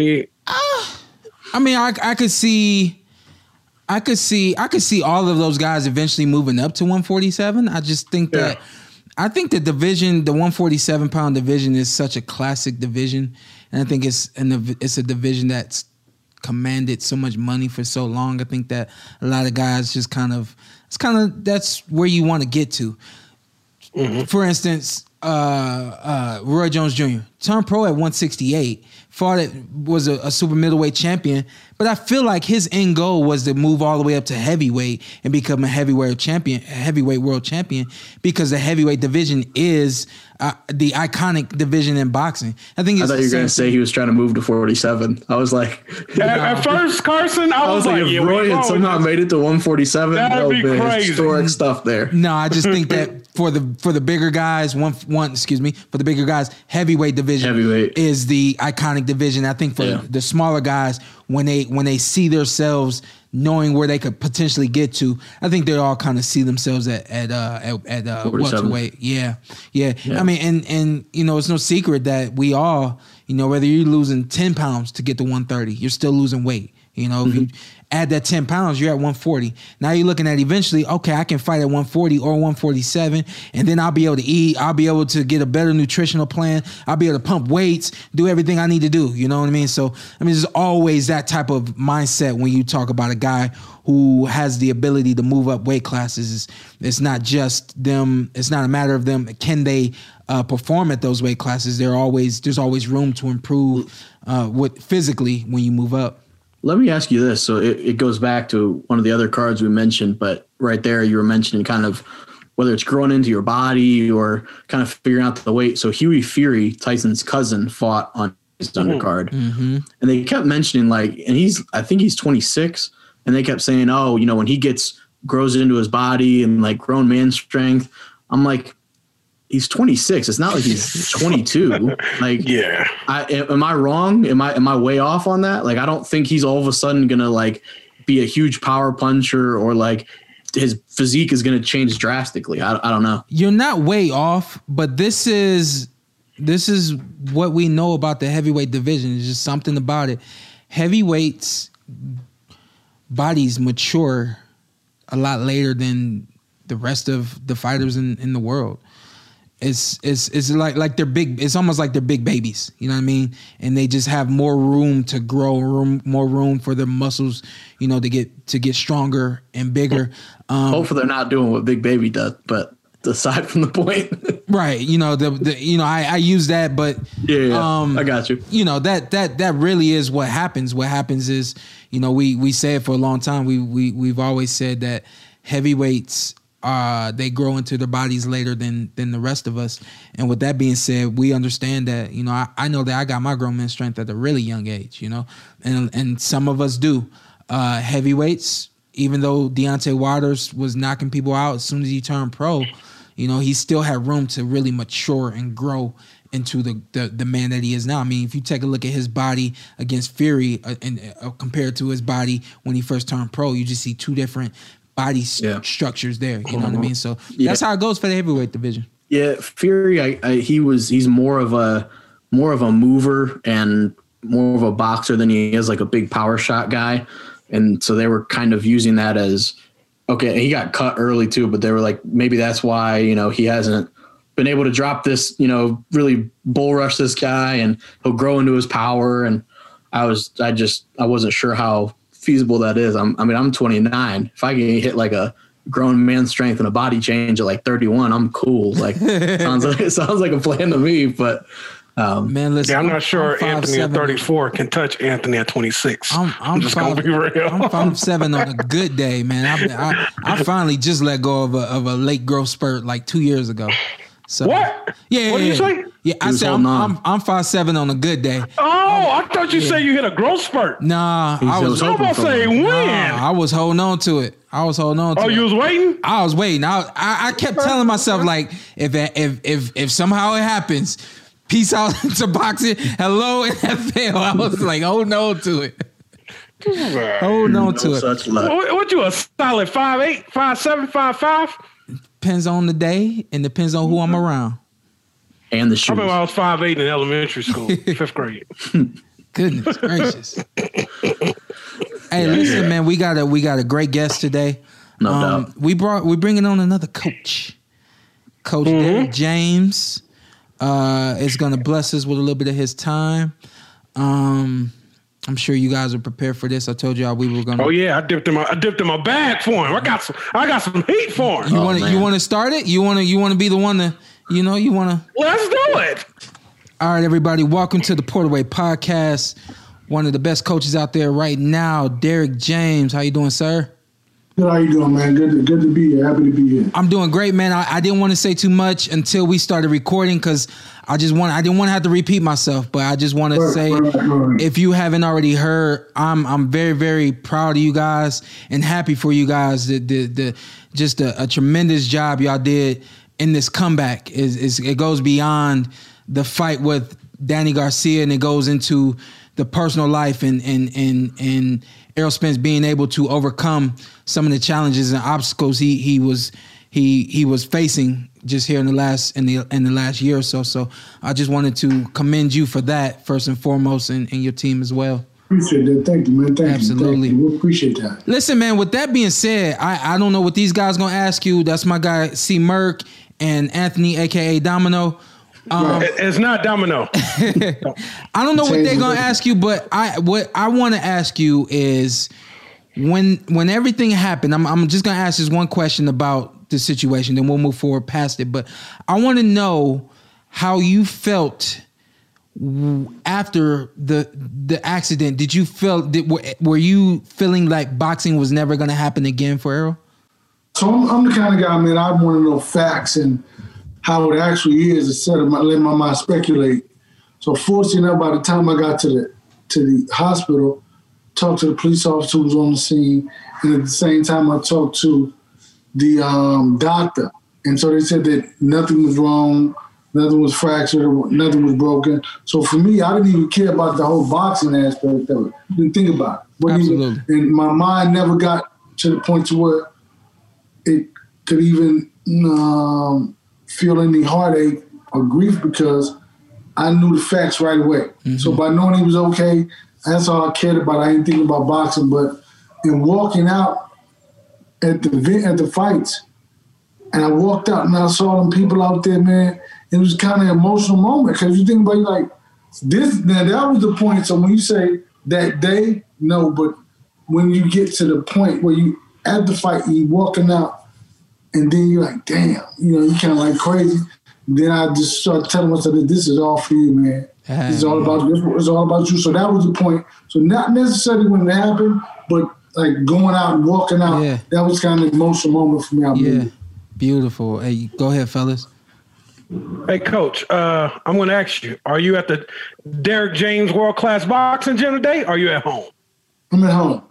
I mean, I could see all of those guys eventually moving up to 147. I just think that I think the division, the 147 pound division, is such a classic division, and I think it's a division that's commanded so much money for so long. I think that a lot of guys just that's where you want to get to. Mm-hmm. For instance, Roy Jones Jr. turned pro at 168, was a super middleweight champion, but I feel like his end goal was to move all the way up to heavyweight and become a heavyweight world champion, because the heavyweight division is the iconic division in boxing. I thought you were going to say he was trying to move to 47. I was like, at first, Carson, I was like, if Roy had somehow made it to 147, that would be crazy. Historic stuff there. No, I just think that for the bigger guys, for the bigger guys, heavyweight division is the iconic division. I think for the smaller guys, when they see themselves knowing where they could potentially get to, I think they all kind of see themselves at welterweight. Yeah. I mean, and it's no secret that we all, whether you're losing 10 pounds to get to 130, you're still losing weight. If you add that 10 pounds, you're at 140. Now you're looking at eventually, okay, I can fight at 140 or 147, and then I'll be able to eat. I'll be able to get a better nutritional plan. I'll be able to pump weights, do everything I need to do. You know what I mean? So, there's always that type of mindset when you talk about a guy who has the ability to move up weight classes. It's not just them. It's not a matter of them. Can they perform at those weight classes? There's always room to improve physically when you move up. Let me ask you this. So it goes back to one of the other cards we mentioned, but right there you were mentioning kind of whether it's growing into your body or kind of figuring out the weight. So Hughie Fury, Tyson's cousin, fought on his undercard. Mm-hmm. And they kept mentioning and I think he's 26, and they kept saying, oh, when he grows into his body and like grown man strength. I'm like, he's 26. It's not like he's 22. Yeah. Am I wrong? Am I way off on that? Like, I don't think he's all of a sudden going to be a huge power puncher, or his physique is going to change drastically. I don't know. You're not way off, but this is what we know about the heavyweight division. It's just something about it. Heavyweights bodies mature a lot later than the rest of the fighters in the world. It's like they're big. It's almost like they're big babies. You know what I mean? And they just have more room to grow, more room for their muscles, to get stronger and bigger. Hopefully, they're not doing what Big Baby does. But aside from the point, right? I use that, but I got you. That really is what happens. What happens is, we say it for a long time. We've always said that heavyweights, they grow into their bodies later than the rest of us. And with that being said, we understand that, I know that I got my grown man strength at a really young age, and some of us do. Heavyweights, even though Deontay Waters was knocking people out as soon as he turned pro, he still had room to really mature and grow into the man that he is now. I mean, if you take a look at his body against Fury and compared to his body when he first turned pro, you just see two different body structures there. You know what I mean? So that's how it goes for the heavyweight division. Yeah, Fury, he's more of a mover and more of a boxer than he is like a big power shot guy. And so they were kind of using that as, okay, he got cut early too, but they were like, maybe that's why, he hasn't been able to drop this, really bull rush this guy, and he'll grow into his power. And I wasn't sure how feasible that is. I'm 29. If I can hit like a grown man strength and a body change at like 31, I'm cool. It sounds like a plan to me, but man, listen, I'm not sure Anthony at 34 can touch Anthony at 26. I'm just gonna be real. I'm 5'7" on a good day, man. I finally just let go of a late growth spurt like 2 years ago. So, what? Yeah. What did you say? Yeah, I said I'm 5'7" on a good day. Oh, I thought you said you hit a growth spurt. Nah, I was about to say when. I was holding on to it. Oh, you was waiting? I was waiting. I kept telling myself, like, if somehow it happens, peace out to boxing. Hello NFL. I was like, hold on to it. Hold on to it. What you, a solid 5'8", 5'7", 5'5"? Depends on the day and depends on who I'm around. And the shoes. I remember I was 5'8" in elementary school, 5th grade. Goodness gracious. Hey, listen, man, we got a great guest today. No doubt. We're bringing on another coach. Coach Derek James is going to bless us with a little bit of his time. I'm sure you guys are prepared for this. I told y'all we were going to. Oh yeah, I dipped in my bag for him. I got some heat for him. You want to start it? You want to be the one to, you want to. Let's do it. All right, everybody. Welcome to the Porterway Podcast. One of the best coaches out there right now, Derek James. How you doing, sir? Good. How you doing, man? Good to be here. Happy to be here. I'm doing great, man. I didn't want to say too much until we started recording because I didn't want to have to repeat myself. But I just want to say, if you haven't already heard, I'm very, very proud of you guys and happy for you guys. Just a tremendous job y'all did in this comeback. It goes beyond the fight with Danny Garcia and it goes into the personal life and Errol Spence being able to overcome some of the challenges and obstacles he was facing just here in the last year or so. So I just wanted to commend you for that first and foremost, and your team as well. Appreciate that. Thank you, man. Absolutely. Thank you. We appreciate that. Listen, man. With that being said, I don't know what these guys gonna ask you. That's my guy C Merck and Anthony, aka Domino. It's not Domino. I don't know what they're gonna ask you, but what I want to ask you is when everything happened. I'm just gonna ask this one question about the situation, then we'll move forward past it. But I want to know how you felt after the accident. Did you feel were you feeling like boxing was never gonna happen again for Errol? So I'm the kind of guy, man. I want to know facts and how it actually is instead of letting my mind speculate. So fortunately, by the time I got to the hospital, talked to the police officer who was on the scene, and at the same time I talked to the doctor. And so they said that nothing was wrong, nothing was fractured, nothing was broken. So for me, I didn't even care about the whole boxing aspect of it. I didn't think about it. Absolutely. And my mind never got to the point to where it could even feel any heartache or grief because I knew the facts right away. Mm-hmm. So by knowing he was okay, that's all I cared about. I didn't think about boxing. But in walking out at the fights, and I walked out and I saw them people out there, man, it was kind of an emotional moment because you think about it, like this. Now that was the point. So when you say that day, no, but when you get to the point where you at the fight, you walking out. And then you're like, damn, you kind of like crazy. Then I just started telling myself that this is all for you, man. It's all about you. So that was the point. So not necessarily when it happened, but like going out and walking out, that was kind of an emotional moment for me. I believe. Beautiful. Hey, go ahead, fellas. Hey, Coach, I'm going to ask you, are you at the Derek James World Class Boxing Gym today, or are you at home? I'm at home.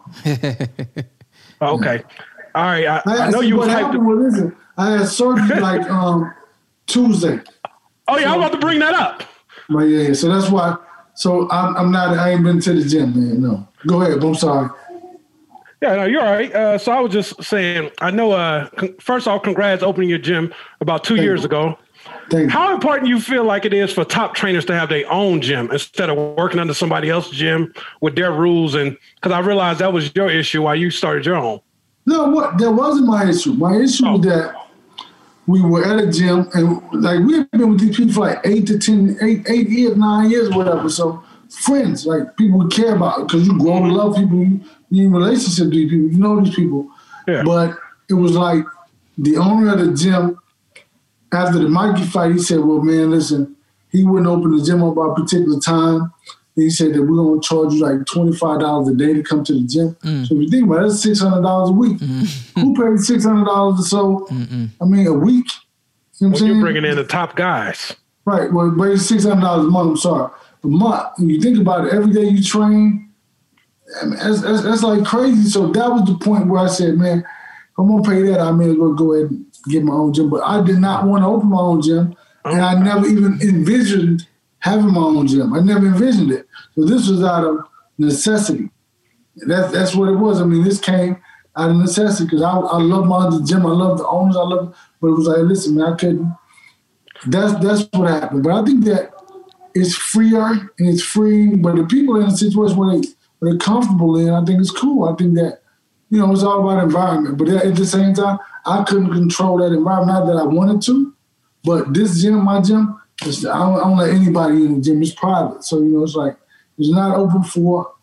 Okay. All right, I know you was hyped. I had surgery like Tuesday. Oh yeah, I'm about to bring that up. Right, yeah. So that's why. So I'm not. I ain't been to the gym, man. No. Go ahead. I'm sorry. Yeah, no, you're all right. So I was just saying. I know. First off, congrats opening your gym about 2 years ago. Thank you. How important you feel like it is for top trainers to have their own gym instead of working under somebody else's gym with their rules? And because I realized that was your issue while you started your own. No, that wasn't my issue. My issue was that we were at a gym and like we had been with these people for like 8 years, 9 years, whatever. So friends, like people we care about because you grow to love people, you in relationship with these people, you know these people. Yeah. But it was like the owner of the gym, after the Mikey fight, he said, well, man, listen, he wouldn't open the gym up by a particular time. He said that we're going to charge you like $25 a day to come to the gym. So if you think about it, that's $600 a week. Who pays $600 or so? I mean, a week? You know what I'm saying? You're bringing in the top guys. Right. Well, but it's $600 a month. I'm sorry. A month. When you think about it, every day you train, I mean, that's like crazy. So that was the point where I said, man, if I'm going to pay that, I may as well go ahead and get my own gym. But I did not want to open my own gym. And I never even envisioned having my own gym. I never envisioned it. So this was out of necessity. That's what it was. I mean, this came out of necessity because I love my other gym. I love the owners. I love it. But it was like, listen, man, I couldn't. That's what happened. But I think that it's freer and it's free. But the people in a situation where they're comfortable in, I think it's cool. I think that, it's all about environment. But at the same time, I couldn't control that environment. Not that I wanted to, But this gym, my gym, I don't let anybody in the gym. It's private. So, it's like, it's not open for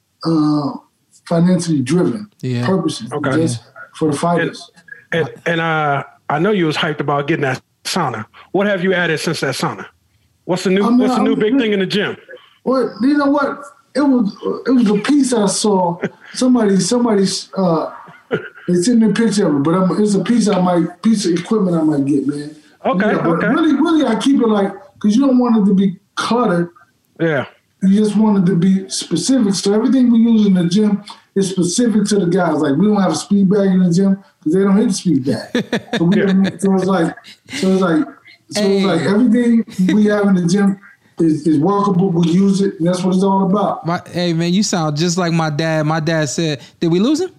financially driven purposes. Okay. Just for the fighters. And I know you was hyped about getting that sauna. What have you added since that sauna? What's the new big thing in the gym? Well, you know what? It was a piece I saw. Somebody's it's in the picture of it, but it's a piece of equipment I might get, man. Okay. But really, I keep it like, because you don't want it to be cluttered. Yeah. You just want it to be specific. So everything we use in the gym is specific to the guys. Like, we don't have a speed bag in the gym because they don't hit the speed bag. So it's like everything we have in the gym is workable. We use it, and that's what it's all about. Hey, man, you sound just like my dad. My dad said, did we lose him?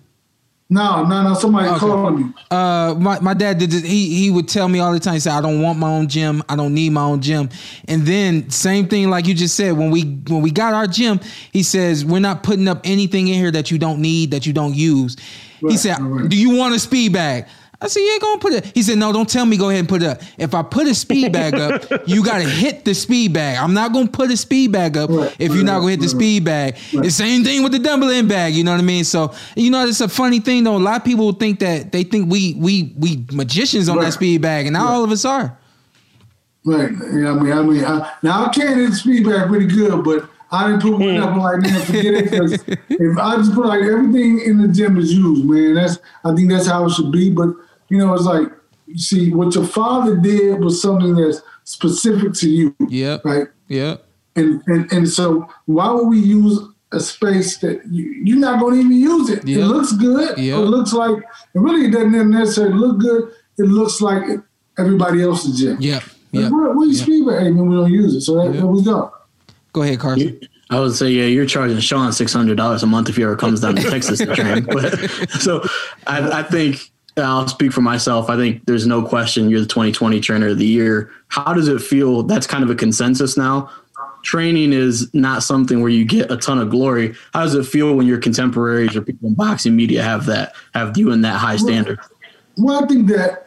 No. Somebody called me. My dad did this. He would tell me all the time. He said, "I don't want my own gym. I don't need my own gym." And then same thing like you just said. When we got our gym, he says, "We're not putting up anything in here that you don't need, that you don't use." Right, he said, "Do you want a speed bag?" I said, "Yeah, go and put it." He said, "No, don't tell me. Go ahead and put it up. If I put a speed bag up, you got to hit the speed bag. I'm not going to put a speed bag up if you're not going to hit the speed bag." The same thing with the dumbbell bag. You know what I mean? So, it's a funny thing, though. A lot of people think that they think we magicians on that speed bag, and not all of us are. Right. Yeah, I mean, now I can hit the speed bag pretty good, but I didn't put one up like that. Forget it. Because if I just put like everything in the gym is used, man. I think that's how it should be. But it's like, you see, what your father did was something that's specific to you. Yeah. Right. Yeah. And so why would we use a space that you're not going to even use it? It looks good. It looks like it really doesn't necessarily look good. It looks like everybody else's gym. Yeah. Yeah. Where you speed bag? Hey, man, we don't use it. So there we go. Go ahead, Carson. I would say, you're charging Sean $600 a month if he ever comes down to Texas to train. But, so I think I'll speak for myself. I think there's no question you're the 2020 trainer of the year. How does it feel? That's kind of a consensus now. Training is not something where you get a ton of glory. How does it feel when your contemporaries or people in boxing media have you in that high standard? Well, I think that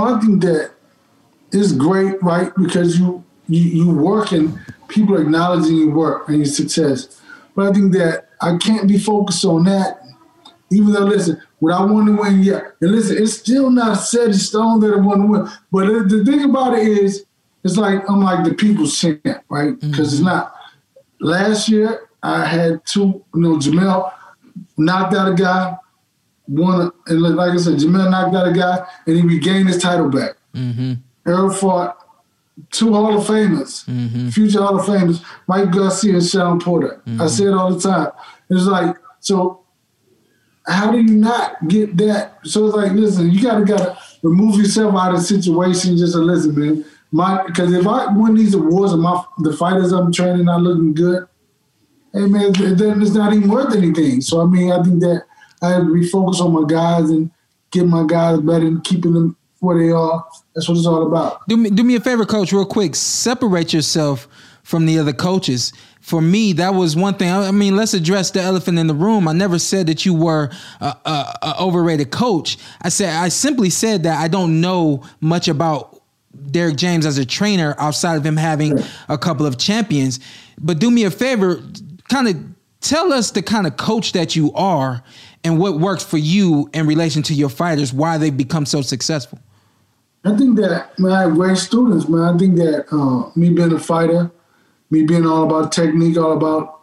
it's great, right? Because you work and people are acknowledging your work and your success. But I think that I can't be focused on that. Even though, listen, would I want to win? Yeah. And listen, it's still not set in stone that I want to win. But the thing about it is, it's like I'm like the people's champ, right? Because it's not. Last year, I had Jamel knocked out a guy, won, and like I said, Jamel knocked out a guy, and he regained his title back. Errol fought 2 Hall of Famers, future Hall of Famers, Mike Garcia and Shawn Porter. I say it all the time. It's like, so how do you not get that? So it's like, listen, you gotta remove yourself out of the situation. Just to listen, man. Because if I win these awards and the fighters I'm training not looking good, hey man, then it's not even worth anything. So I mean, I think that I have to be focused on my guys and get my guys better and keeping them where they are. That's what it's all about. Do me a favor, Coach, real quick. Separate yourself from the other coaches. For me, that was one thing. I mean, let's address the elephant in the room. I never said that you were a overrated coach. I simply said that I don't know much about Derrick James as a trainer outside of him having a couple of champions. But do me a favor, kind of tell us the kind of coach that you are and what works for you in relation to your fighters, why they've become so successful. I think that, man, I have great students, man. I think that me being a fighter, me being all about technique, all about,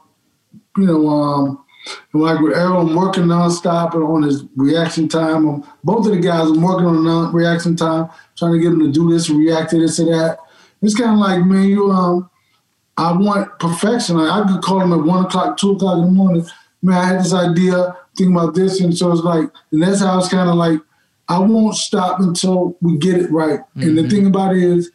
like with Errol, I'm working nonstop on his reaction time. Both of the guys, I'm working on reaction time, trying to get them to do this, react to this or that. It's kind of like, man, I want perfection. Like, I could call them at 1 o'clock, 2 o'clock in the morning. Man, I had this idea, thinking about this. And so it's like, and that's how it's kind of like, I won't stop until we get it right. And the thing about it is,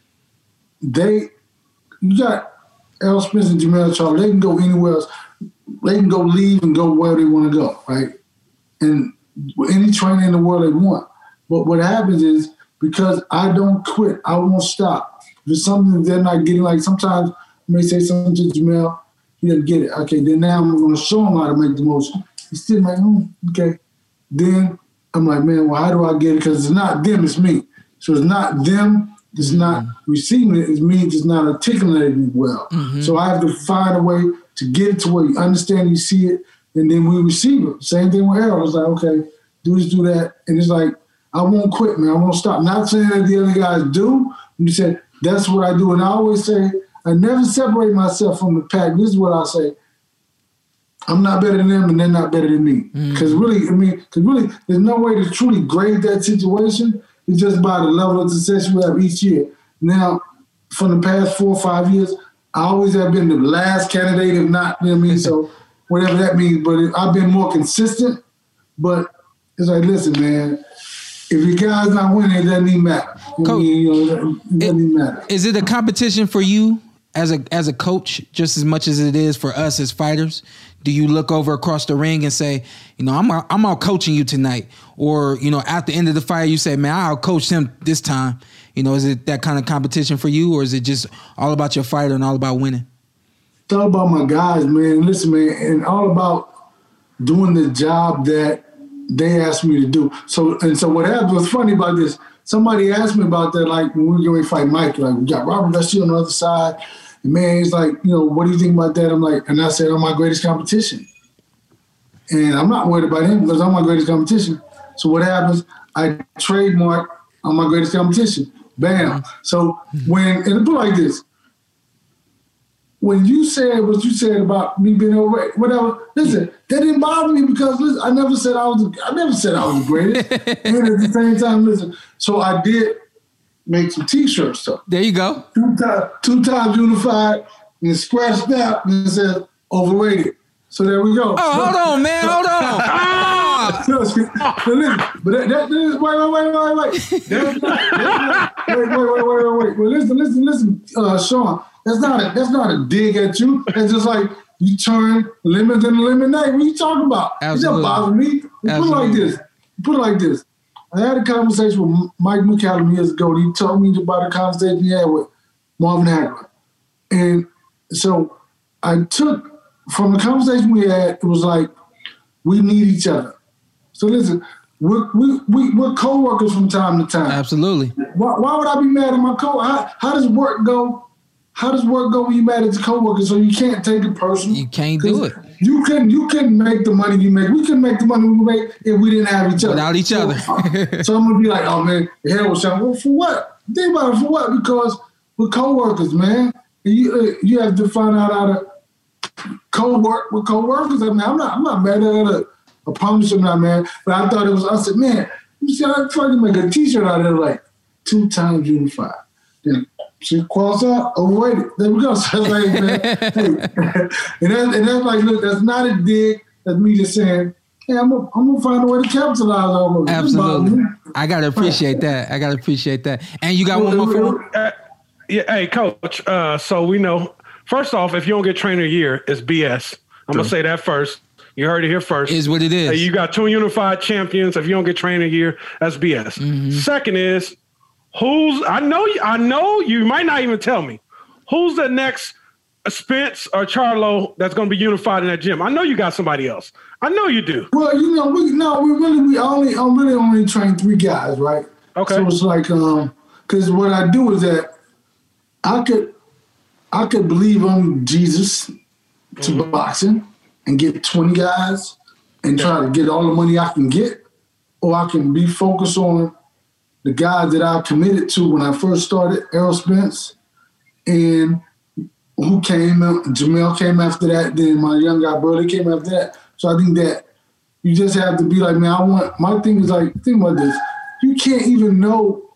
you got Errol Spence and Jermell Charlo, they can go anywhere else. They can go leave and go where they want to go, right? And any trainer in the world they want. But what happens is, because I don't quit, I won't stop. If it's something they're not getting, like sometimes I may say something to Jamel, he doesn't get it. Okay, then now I'm going to show him how to make the motion. He's still like, okay. Then I'm like, man, well, how do I get it? Because it's not them, it's me. So it's not them, it's not receiving it. It means it's not articulating it well. So I have to find a way to get it to where you understand, you see it, and then we receive it. Same thing with Errol. It's like, okay, do this, do that. And it's like, I won't quit, man. I won't stop. Not saying that the other guys do. I'm just saying that's what I do. And I always say, I never separate myself from the pack. This is what I say. I'm not better than them and they're not better than me. Because really, there's no way to truly grade that situation. It's just by the level of success we have each year. Now, for the past 4 or 5 years, I always have been the last candidate, if not, you know what I mean? So whatever that means, but I've been more consistent. But it's like, listen, man, if your guy's not winning, it doesn't even matter. Coach, it doesn't even matter. Is it a competition for you as a coach just as much as it is for us as fighters? Do you look over across the ring and say, I'm out coaching you tonight? Or, at the end of the fight, you say, man, I'll coach him this time. Is it that kind of competition for you, or is it just all about your fighter and all about winning? It's all about my guys, man. Listen, man, and all about doing the job that they asked me to do. So what happened was funny about this. Somebody asked me about that, like when we were going to fight Mike, like we got Robert Garcia on the other side. And man, he's like, what do you think about that? I'm like, and I said, I'm my greatest competition. And I'm not worried about him because I'm my greatest competition. So what happens? I trademark on my greatest competition. Bam. So and put it like this. When you said what you said about me being overrated, whatever, listen, that didn't bother me because listen, I never said I was the greatest. And at the same time, listen, so I did make some T-shirts. So there you go. Two times unified and scratched out and it says overrated. So there we go. Oh, hold on, man, hold on. But that is wait. Wait. Well, listen, Sean. That's not a dig at you. It's just like you turn lemons into lemonade. What are you talking about? Absolutely. It doesn't bother me. Put it like this. I had a conversation with Mike McCallum years ago. He told me about a conversation he had with Marvin Hagler. And so I took, from the conversation we had, it was like, we need each other. So listen, we're co-workers from time to time. Absolutely. Why would I be mad at my how does work go? How does work go when you mad at the coworker? So you can't take it personal. You can't do it. You couldn't make the money you make. We couldn't make the money we make if we didn't have each other. Without each other. So I'm gonna be like, oh man, the hell with something. Well, for what? Think about it. For what? Because we're coworkers, man. You have to find out how to co-work with coworkers. I mean, I'm not mad at it. I promise I'm not mad. But I thought it was. I said, man, you see, I tried to make a T-shirt out of it like 2 times unified. Then she calls out, overrated. There we go. So like, man, hey. and that's like, look, that's not a dig. That's me just saying, hey, I'm gonna find a way to capitalize on it. Absolutely. I gotta appreciate that. And you got one more for me? Yeah, hey, Coach. So we know. First off, if you don't get trainer of the year, it's BS. I'm gonna say that first. You heard it here first. Is what it is. Hey, you got 2 unified champions. If you don't get trainer of the year, that's BS. Mm-hmm. Second is, I know you might not even tell me. Who's the next Spence or Charlo that's going to be unified in that gym? I know you got somebody else. I know you do. Well, we only train 3 guys, right? Okay. So it's like, because what I do is that I could believe on Jesus to boxing and get 20 guys and try to get all the money I can get, or I can be focused on the guys that I committed to when I first started, Errol Spence, and who came, Jamel came after that, then my young guy Burley came after that. So I think that you just have to be like, man, my thing is like, think about this. You can't even know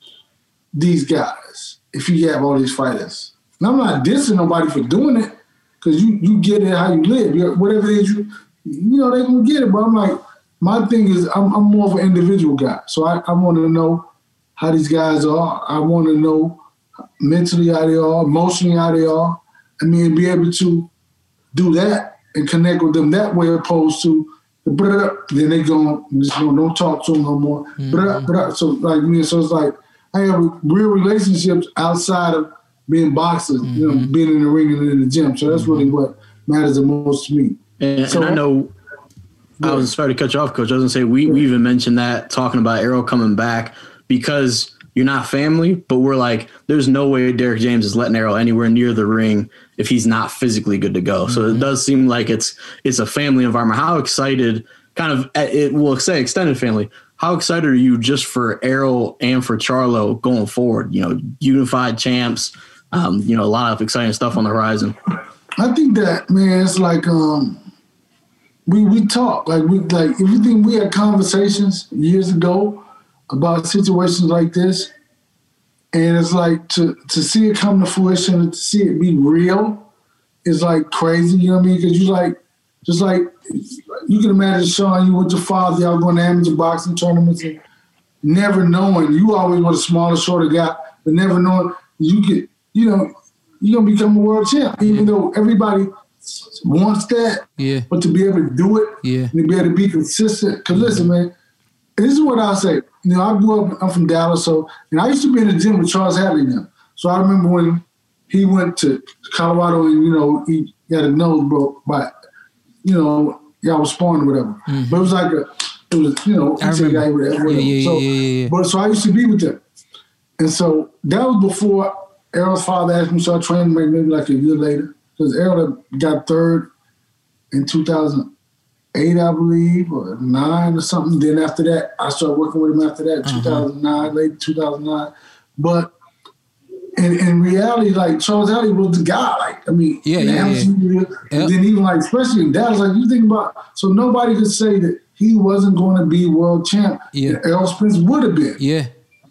these guys if you have all these fighters. And I'm not dissing nobody for doing it, because you get it how you live. Whatever it is, they're going to get it. But I'm like, my thing is I'm more of an individual guy. So I want to know how these guys are. I want to know mentally how they are, emotionally how they are. I mean, be able to do that and connect with them that way, opposed to then they don't talk to them no more. Mm-hmm. So like me, so it's like I have real relationships outside of being boxers, being in the ring and in the gym. So that's really what matters the most to me. And I know, I was sorry to cut you off, Coach. I was going to say, we even mentioned that, talking about Errol coming back, because you're not family, but we're like, there's no way Derrick James is letting Errol anywhere near the ring if he's not physically good to go. So it does seem like it's a family environment. How excited, kind of, it will say extended family, how excited are you just for Errol and for Charlo going forward? Unified champs, a lot of exciting stuff on the horizon. I think that, man, it's like we talk. Like if you think we had conversations years ago about situations like this, and it's like to see it come to fruition and to see it be real is like crazy, you know what I mean? Because just like you can imagine, Sean, you with your father, y'all going to amateur boxing tournaments and never knowing, you always were the smaller, shorter guy, but never knowing you get, you're going to become a world champ, even though everybody wants that, but to be able to do it, and to be able to be consistent. Because listen, man, this is what I say. I grew up, I'm from Dallas, and I used to be in the gym with Charles Hadley now. So I remember when he went to Colorado and, he got his nose broke by, y'all was sparring or whatever. Mm-hmm. But it was like So I used to be with them. And so that was before Errol's father asked me to start training maybe like a year later. Because Errol got third in 2008, I believe, or 9 or something. Then after that, I started working with him after that, 2009, late 2009. But in reality, like, Charles Hadley was the guy. Then even, like, especially in Dallas, like, you think about, so nobody could say that he wasn't going to be world champ. Yeah. Errol Spence would have been. Yeah.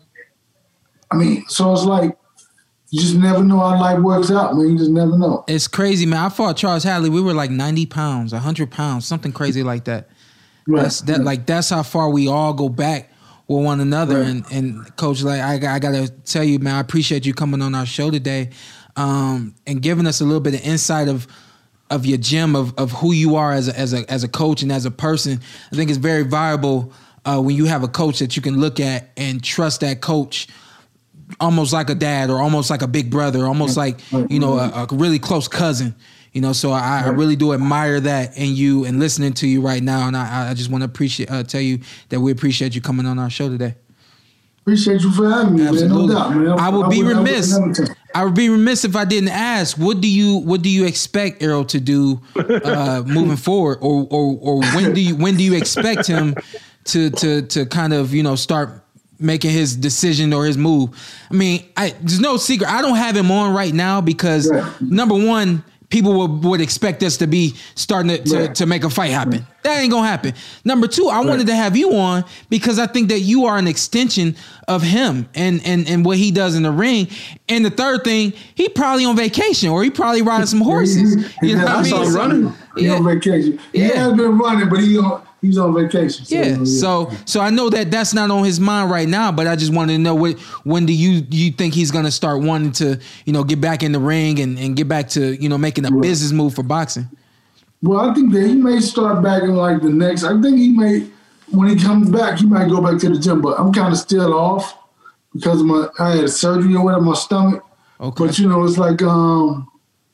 So it's like, you just never know how life works out, man. You just never know. It's crazy, man. I fought Charles Hadley. We were like 90 pounds, 100 pounds, something crazy like that. Right. That's how far we all go back with one another. Right. And Coach, like, I gotta tell you, man, I appreciate you coming on our show today, and giving us a little bit of insight of your gym, of who you are as a coach and as a person. I think it's very valuable when you have a coach that you can look at and trust that coach, almost like a dad or almost like a big brother, almost like, a really close cousin, so I really do admire that in you and listening to you right now. And I just want to tell you that we appreciate you coming on our show today. Appreciate you for having me, Absolutely. Man. No doubt, man. I would be remiss if I didn't ask, what do you expect Errol to do moving forward, or when do you expect him to kind of, start making his decision or his move? There's no secret. I don't have him on right now because number one, people would expect us to be starting to make a fight happen. Right. That ain't gonna happen. Number two, I wanted to have you on because I think that you are an extension of him and what he does in the ring. And the third thing, he probably on vacation or he probably riding some horses. He's on vacation. He has been running, but he's on vacation. So I know that that's not on his mind right now, but I just wanted to know when do you think he's going to start wanting to, get back in the ring and get back to, making a business move for boxing? Well, I think that he may start back in like the next, I think when he comes back, he might go back to the gym, but I'm kind of still off because I had surgery or whatever, my stomach. Okay. But it's like, you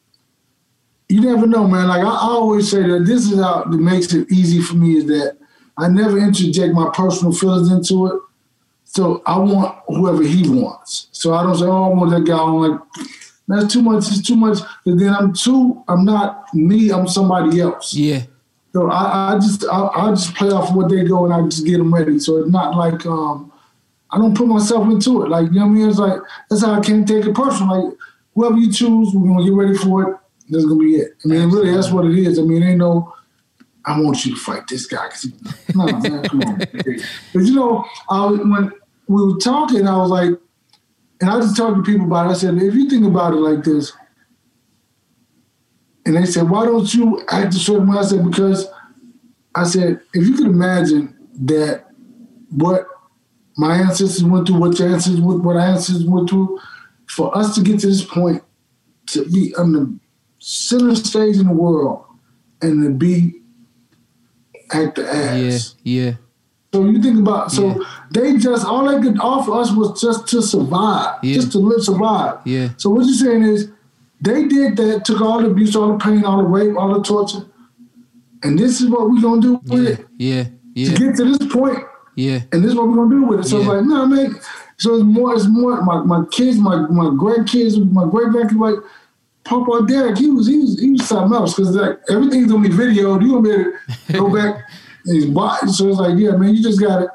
never know, man. Like I always say that this is how it makes it easy for me is that I never interject my personal feelings into it. So I want whoever he wants. So I don't say, I want that guy. I'm like, that's too much. It's too much. Because then I'm not me. I'm somebody else. Yeah. So I just play off what they go and I just get them ready. So it's not like I don't put myself into it. Like, you know what I mean? It's like, that's how I can't take it personal. Like, whoever you choose, we're going to get ready for it. That's going to be it. Really, that's what it is. Ain't no, I want you to fight this guy. No, man, come on. Because, when we were talking, I was like, and I just talked to people about it. I said, if you think about it like this, and they said, why don't you act a certain way? I said, because I said, if you could imagine that what my ancestors went through, what our ancestors went through, for us to get to this point, to be on the center stage in the world and to be at the ass. Yeah. So you think about, they just, all they could offer us was just to survive, just to survive. Yeah. So what you're saying is, they did that, took all the abuse, all the pain, all the rape, all the torture, and this is what we're going to do with it. Yeah. To get to this point, and this is what we're going to do with it. So it's like, no, man, So it's more. My kids, my grandkids, my great grandkids, like Papa Derek. He was something else because like everything's gonna be videoed. You gonna be able to go back and his body. So it's like, yeah, man, you just gotta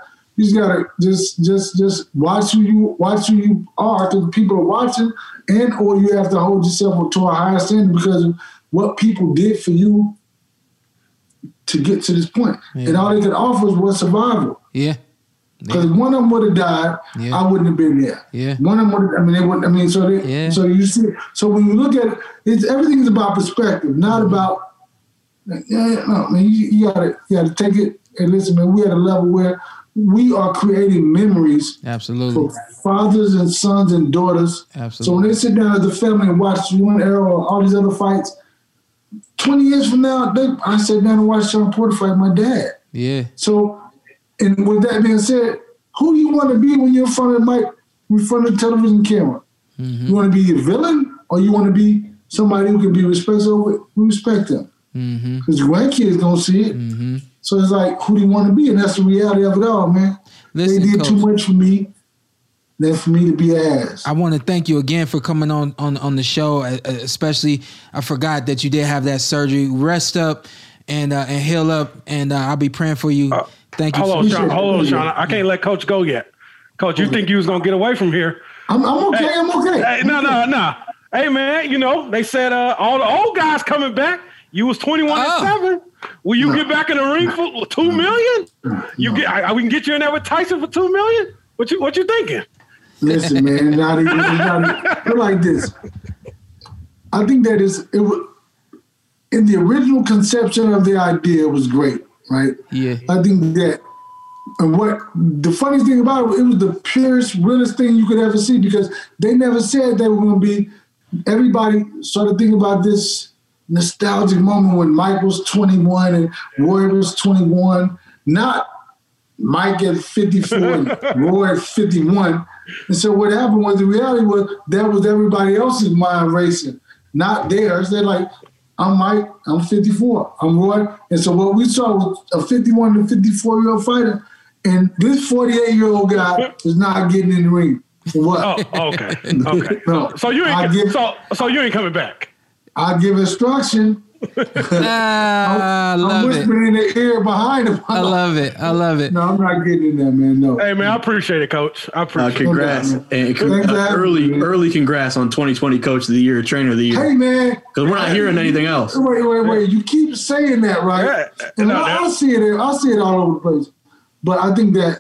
just watch who you are because people are watching, and or you have to hold yourself to a higher standard because of what people did for you to get to this point. Yeah. And all they could offer was survival. Yeah. Because one of them would have died, I wouldn't have been there. Yeah. One of them would. They wouldn't. So you see. So when you look at it, everything is about perspective, not about. No, man. You gotta take it and listen, man. We're at a level where we are creating memories. Absolutely. For fathers and sons and daughters. Absolutely. So when they sit down as a family and watch One Arrow or all these other fights, 20 years from now, I sat down and watched Shawn Porter fight my dad. Yeah. So. And with that being said, who do you want to be when you're in front of the mic, in front of the television camera? Mm-hmm. You want to be a villain, or you want to be somebody who can be respectful? We respect them because grandkids don't see it. Mm-hmm. So it's like, who do you want to be? And that's the reality of it all, man. Listen, they did Coach, too much for me. Than for me to be ass. I want to thank you again for coming on the show. Especially, I forgot that you did have that surgery. Rest up and heal up, and I'll be praying for you. Thank you. Hold on, Sean. I can't let Coach go yet. Coach, you think you was gonna get away from here? I'm okay. Hey, I'm okay. Hey, no. Hey, man, they said all the old guys coming back. You was 21-7. Will you get back in the ring for $2 million? We can get you in there with Tyson for $2 million. What you thinking? Listen, man, not even like this. I think that it was in the original conception of the idea was great. Right? Yeah. I think that, and what the funniest thing about it was the purest, realest thing you could ever see because they never said they were going to be. Everybody started thinking about this nostalgic moment when Mike was 21 and Roy was 21, not Mike at 54 and Roy at 51. And so what happened was the reality was that was everybody else's mind racing, not theirs. They're like, I'm Mike, I'm 54, I'm Roy. And so what we saw was a 51 to 54-year-old fighter, and this 48-year-old guy is not getting in the ring. For what? Oh, okay. No, so you ain't coming back. I give instruction. I'm whispering in the ear behind him. I love it. No, I'm not getting in there, man. No. Hey, man, I appreciate it, Coach. I appreciate it. Congrats. Early congrats on 2020 Coach of the Year, Trainer of the Year. Hey, man. Because we're not hearing anything else. Wait. You keep saying that, right? Yeah. And I'll see it all over the place. But I think that,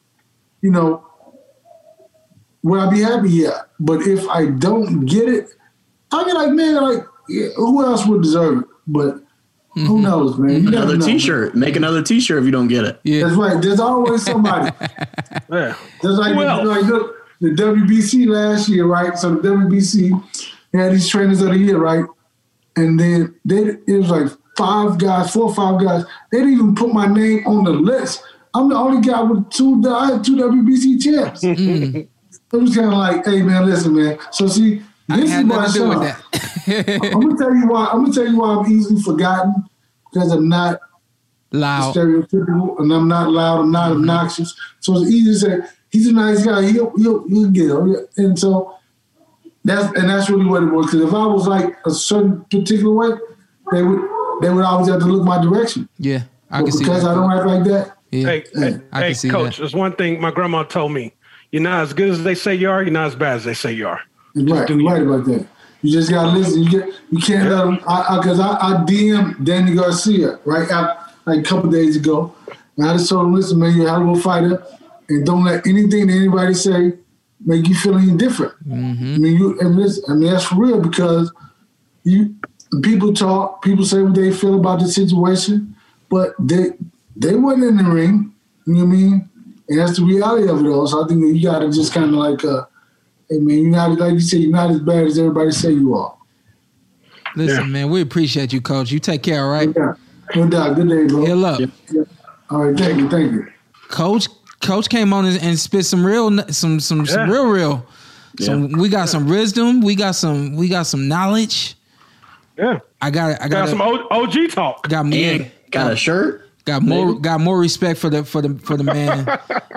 would I be happy? Yeah. But if I don't get it, I'll be like, man, who else would deserve it? But who knows, man? Another T-shirt. Make another T-shirt if you don't get it. Yeah. That's right. There's always somebody. Yeah. There's the WBC last year, right? So the WBC had these trainers of the year, right? And then it was like 4 or 5 guys. They didn't even put my name on the list. I'm the only guy with I had 2 WBC champs. It was kind of like, hey, man, listen, man. So see, this is why I'm gonna tell you why. I'm gonna tell you why I'm easily forgotten because I'm not loud, stereotypical, and I'm not loud. I'm not obnoxious. So it's easy to say he's a nice guy. He'll get it. And so that's really what it was. Because if I was like a certain particular way, they would always have to look my direction. Yeah, I can see that. Because I don't act like that. Yeah. Hey, Coach. There's one thing my grandma told me: you're not as good as they say you are. You're not as bad as they say you are. Right about that. You just gotta listen. You can't let them. Because I DM'd Danny Garcia like a couple days ago, and I just told him, listen, man, you're a hell of a fighter, and don't let anything that anybody say make you feel any different. Mm-hmm. I mean, that's for real because people talk, people say what they feel about the situation, but they weren't in the ring. You know what I mean? And that's the reality of it all. So I think that you gotta just kind of like. Hey man, you're not, like you said, you're not as bad as everybody say you are. Listen, man, we appreciate you, Coach. You take care, all right? Yeah. No doubt. Good day, bro. Heal up. Yeah. All right, thank you. Coach came on and spit some real. Yeah. So we got some wisdom. We got some knowledge. Yeah. I got some OG talk. Got me. Got a shirt. Got more respect for the man.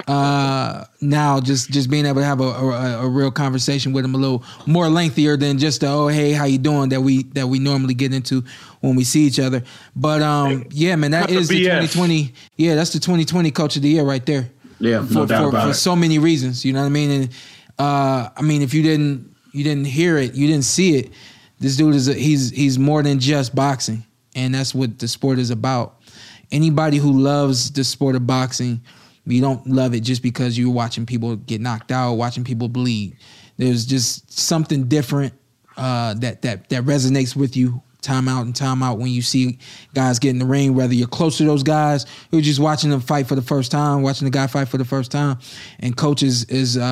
Now just being able to have a real conversation with him, a little more lengthier than just the, oh hey, how you doing that we normally get into when we see each other. But yeah, man, that is the 2020. Yeah, that's the 2020 Coach of the Year right there. Yeah, no doubt about it. For so many reasons, you know what I mean. And I mean, if you didn't hear it, you didn't see it. This dude he's more than just boxing, and that's what the sport is about. Anybody who loves the sport of boxing, you don't love it just because you're watching people get knocked out, watching people bleed. There's just something different that resonates with you time out and time out when you see guys get in the ring, whether you're close to those guys or you're just watching them fight for the first time, watching the guy fight for the first time. And Coach is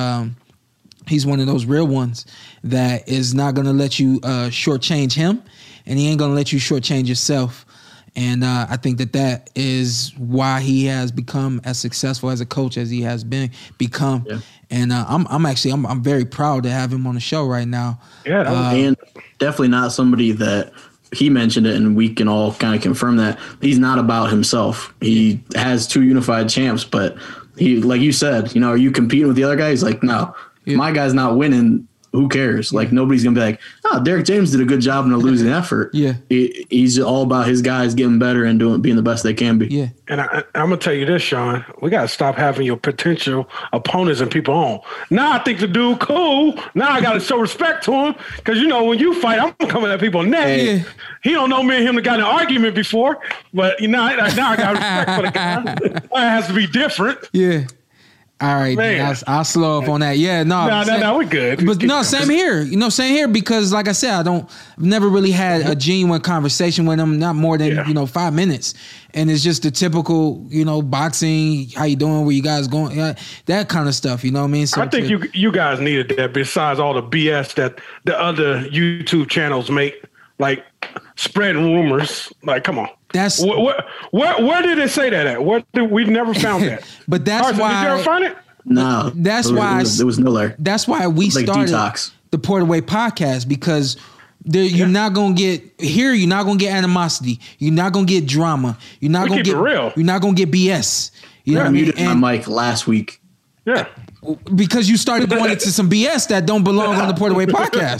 he's one of those real ones that is not going to let you shortchange him, and he ain't going to let you shortchange yourself. And I think that is why he has become as successful as a coach as he has become. Yeah. And I'm very proud to have him on the show right now. Yeah, and definitely not somebody that he mentioned it, and we can all kind of confirm that he's not about himself. He has 2 unified champs, but he, like you said, you know, are you competing with the other guy? He's like, no, my guy's not winning. Who cares? Like, nobody's going to be like, oh, Derek James did a good job in a losing effort. Yeah. He's all about his guys getting better and being the best they can be. Yeah. And I'm going to tell you this, Sean. We got to stop having your potential opponents and people on. Now I think the dude cool. Now I got to show respect to him because, you know, when you fight, I'm coming at people next. Yeah. He don't know me and him got an argument before, but now I got respect for the guy. It has to be different. Yeah. All right, man. I'll slow up on that. Yeah, no, we're good. But no, same here. You know, same here because, like I said, I've never really had a genuine conversation with him, not more than 5 minutes, and it's just the typical, you know, boxing. How you doing? Where you guys going? That kind of stuff. You know what I mean? So I think you guys needed that. Besides all the BS that the other YouTube channels make, like spreading rumors. Like, come on. That's where did it say that at? We've never found that. But that's Carson, why. Did you ever find it? No. That's why there was no there. That's why we started Detox. the Porterway podcast because you're not gonna get here. You're not gonna get animosity. You're not gonna get drama. You're not gonna get real. You're not gonna get BS. You know what I mean? Muted my mic last week. Yeah. Because you started going into some BS that don't belong on the Porterway podcast.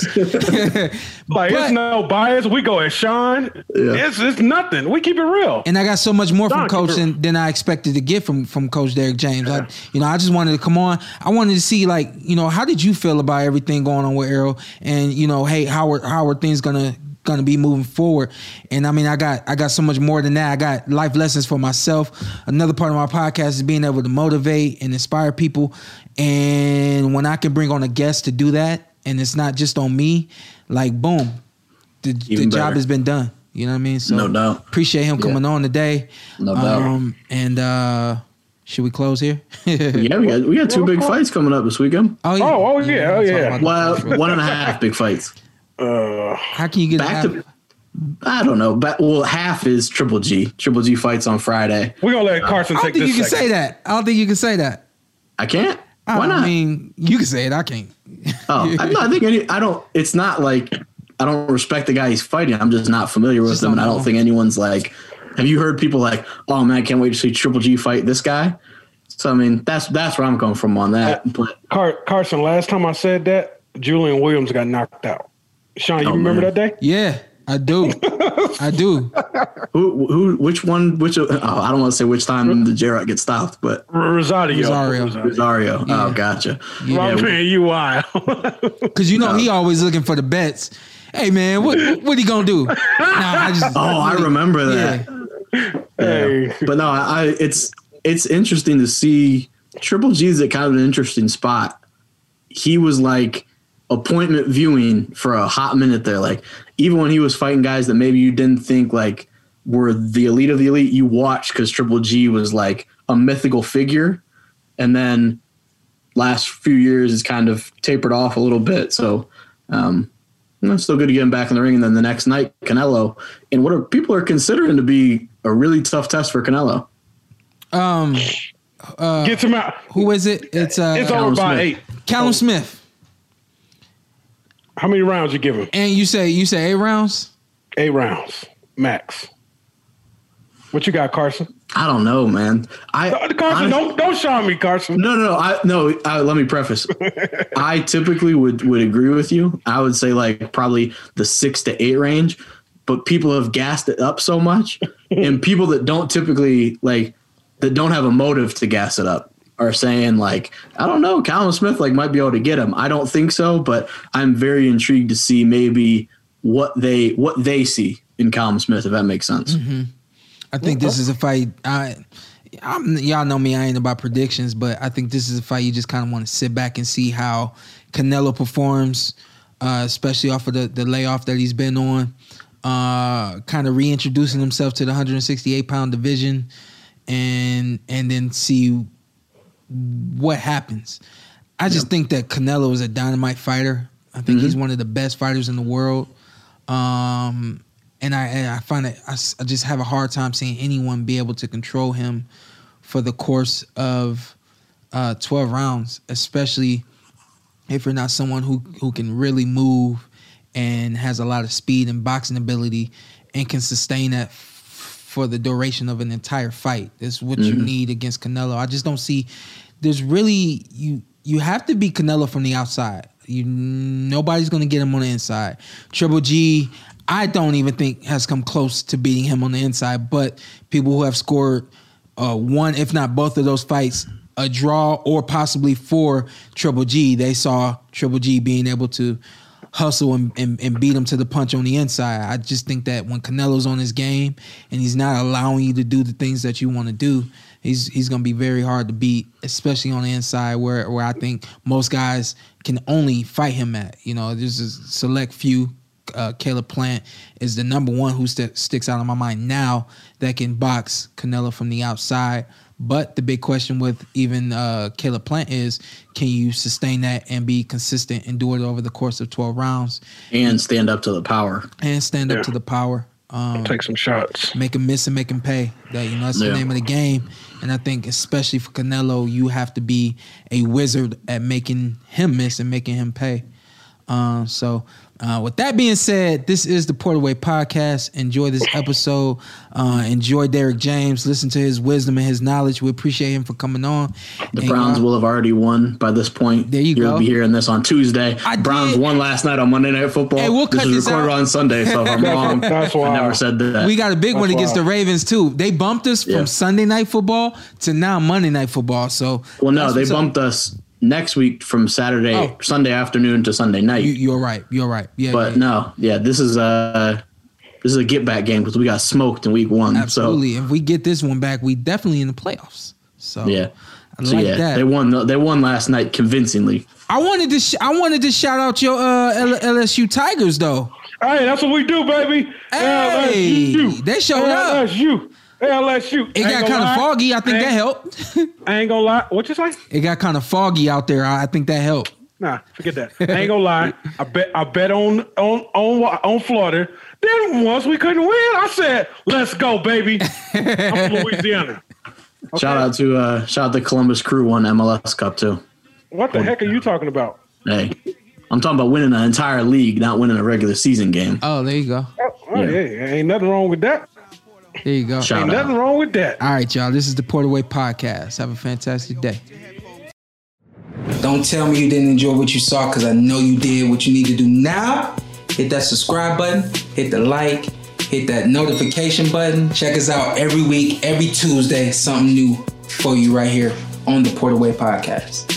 It's no bias. We go at Sean. Yeah. It's nothing. We keep it real. And I got so much more from Coach than I expected to get from Coach Derek James. Yeah. I just wanted to come on. I wanted to see, like, you know, how did you feel about everything going on with Errol? And, you know, hey, how are things gonna be moving forward? And I mean, I got so much more than that. I got life lessons for myself. Another part of my podcast is being able to motivate and inspire people. And when I can bring on a guest to do that, and it's not just on me, like, boom, the job has been done. You know what I mean? So no doubt. Appreciate him coming on today. No doubt. And should we close here? Yeah, we got 2 big fights coming up this weekend. Oh yeah. Oh yeah. Well, 1.5 big fights. How can you get back to? I don't know. Well, half is Triple G. Triple G fights on Friday. We're gonna let Carson take this. I don't think you can say that. I don't think you can say that. I can't. Why not? I mean, you can say it. I can't. I think I don't. It's not like I don't respect the guy he's fighting. I'm just not familiar with him, and I don't think anyone's like. Have you heard people like, "Oh man, I can't wait to see Triple G fight this guy"? So I mean, that's where I'm coming from on that. But Carson, last time I said that, Julian Williams got knocked out. Sean, you remember that day? Yeah, I do. I do. Which one? I don't want to say which time the Jarrett gets stopped, but Rosario. Yeah. Oh, gotcha. Yeah. I'm paying you wild. Because you know he always looking for the bets. Hey man, what he gonna do? I remember that. Yeah. Hey. But no, it's interesting to see Triple G's at kind of an interesting spot. He was like appointment viewing for a hot minute there. Like, even when he was fighting guys that maybe you didn't think like were the elite of the elite, you watched because Triple G was like a mythical figure. And then last few years is kind of tapered off a little bit. So it's still good to get him back in the ring. And then the next night, Canelo, in what people are considering to be a really tough test for Canelo. Gets him out. Who is it? It's over by 8. Callum Smith. How many rounds you give him? And you say 8 rounds? 8 rounds max. What you got, Carson? I don't know, man. Carson, don't shine me, Carson. No. Let me preface. I typically would agree with you. I would say like probably the 6 to 8 range, but people have gassed it up so much, and people that don't typically that don't have a motive to gas it up are saying like, I don't know, Callum Smith might be able to get him. I don't think so, but I'm very intrigued to see maybe what they see in Callum Smith, if that makes sense. Mm-hmm. I think this is a fight. Y'all know me. I ain't about predictions, but I think this is a fight you just kind of want to sit back and see how Canelo performs, especially off of the layoff that he's been on, kind of reintroducing himself to the 168-pound division, and then see what happens. I just think that Canelo is a dynamite fighter. I think he's one of the best fighters in the world. And I find that I just have a hard time seeing anyone be able to control him for the course of 12 rounds, especially if you're not someone who can really move and has a lot of speed and boxing ability and can sustain that for the duration of an entire fight. That's what you need against Canelo. I just don't see. There's really you have to beat Canelo from the outside. Nobody's going to get him on the inside. Triple G, I don't even think has come close to beating him on the inside, but people who have scored one, if not both of those fights, a draw or possibly for Triple G, they saw Triple G being able to hustle and beat him to the punch on the inside. I just think that when Canelo's on his game and he's not allowing you to do the things that you want to do, he's going to be very hard to beat, especially on the inside where I think most guys can only fight him at. There's a select few. Caleb Plant is the number one who sticks out in my mind now that can box Canelo from the outside. But the big question with even Caleb Plant is, can you sustain that and be consistent and do it over the course of 12 rounds? And stand up to the power. Take some shots. Make him miss and make him pay. That's the name of the game. And I think especially for Canelo, you have to be a wizard at making him miss and making him pay. With that being said, this is the Porterway Podcast. Enjoy this episode. Enjoy Derek James. Listen to his wisdom and his knowledge. We appreciate him for coming on. The Browns will have already won by this point. There you go. You'll be hearing this on Tuesday. Browns won last night on Monday Night Football. Hey, we'll cut this was recorded on Sunday, so if I'm wrong, I never said that. We got a big one against the Ravens, too. They bumped us from Sunday Night Football to now Monday Night Football. They bumped us next week from Sunday afternoon to Sunday night. You're right. Yeah. This is a get back game because we got smoked in week 1. Absolutely. If we get this one back, we definitely in the playoffs. That. They won last night convincingly. I wanted to shout out your LSU Tigers though. Hey, that's what we do, baby. Hey, LSU. They showed up. LSU. It got kind of foggy. I think that helped. I ain't gonna lie. What you say? It got kind of foggy out there. I think that helped. Nah, forget that. I ain't gonna lie. I bet on Florida. Then once we couldn't win, I said, "Let's go, baby." I'm from Louisiana. Okay? Shout out to Columbus Crew won MLS Cup too. What the heck are you talking about? Hey, I'm talking about winning an entire league, not winning a regular season game. Oh, there you go. Hey, ain't nothing wrong with that. There you go. Ain't nothing wrong with that. All right, y'all. This is the Porterway Podcast. Have a fantastic day. Don't tell me you didn't enjoy what you saw, because I know you did. What you need to do now, hit that subscribe button, hit the like, hit that notification button. Check us out every week, every Tuesday. Something new for you right here on the Porterway Podcast.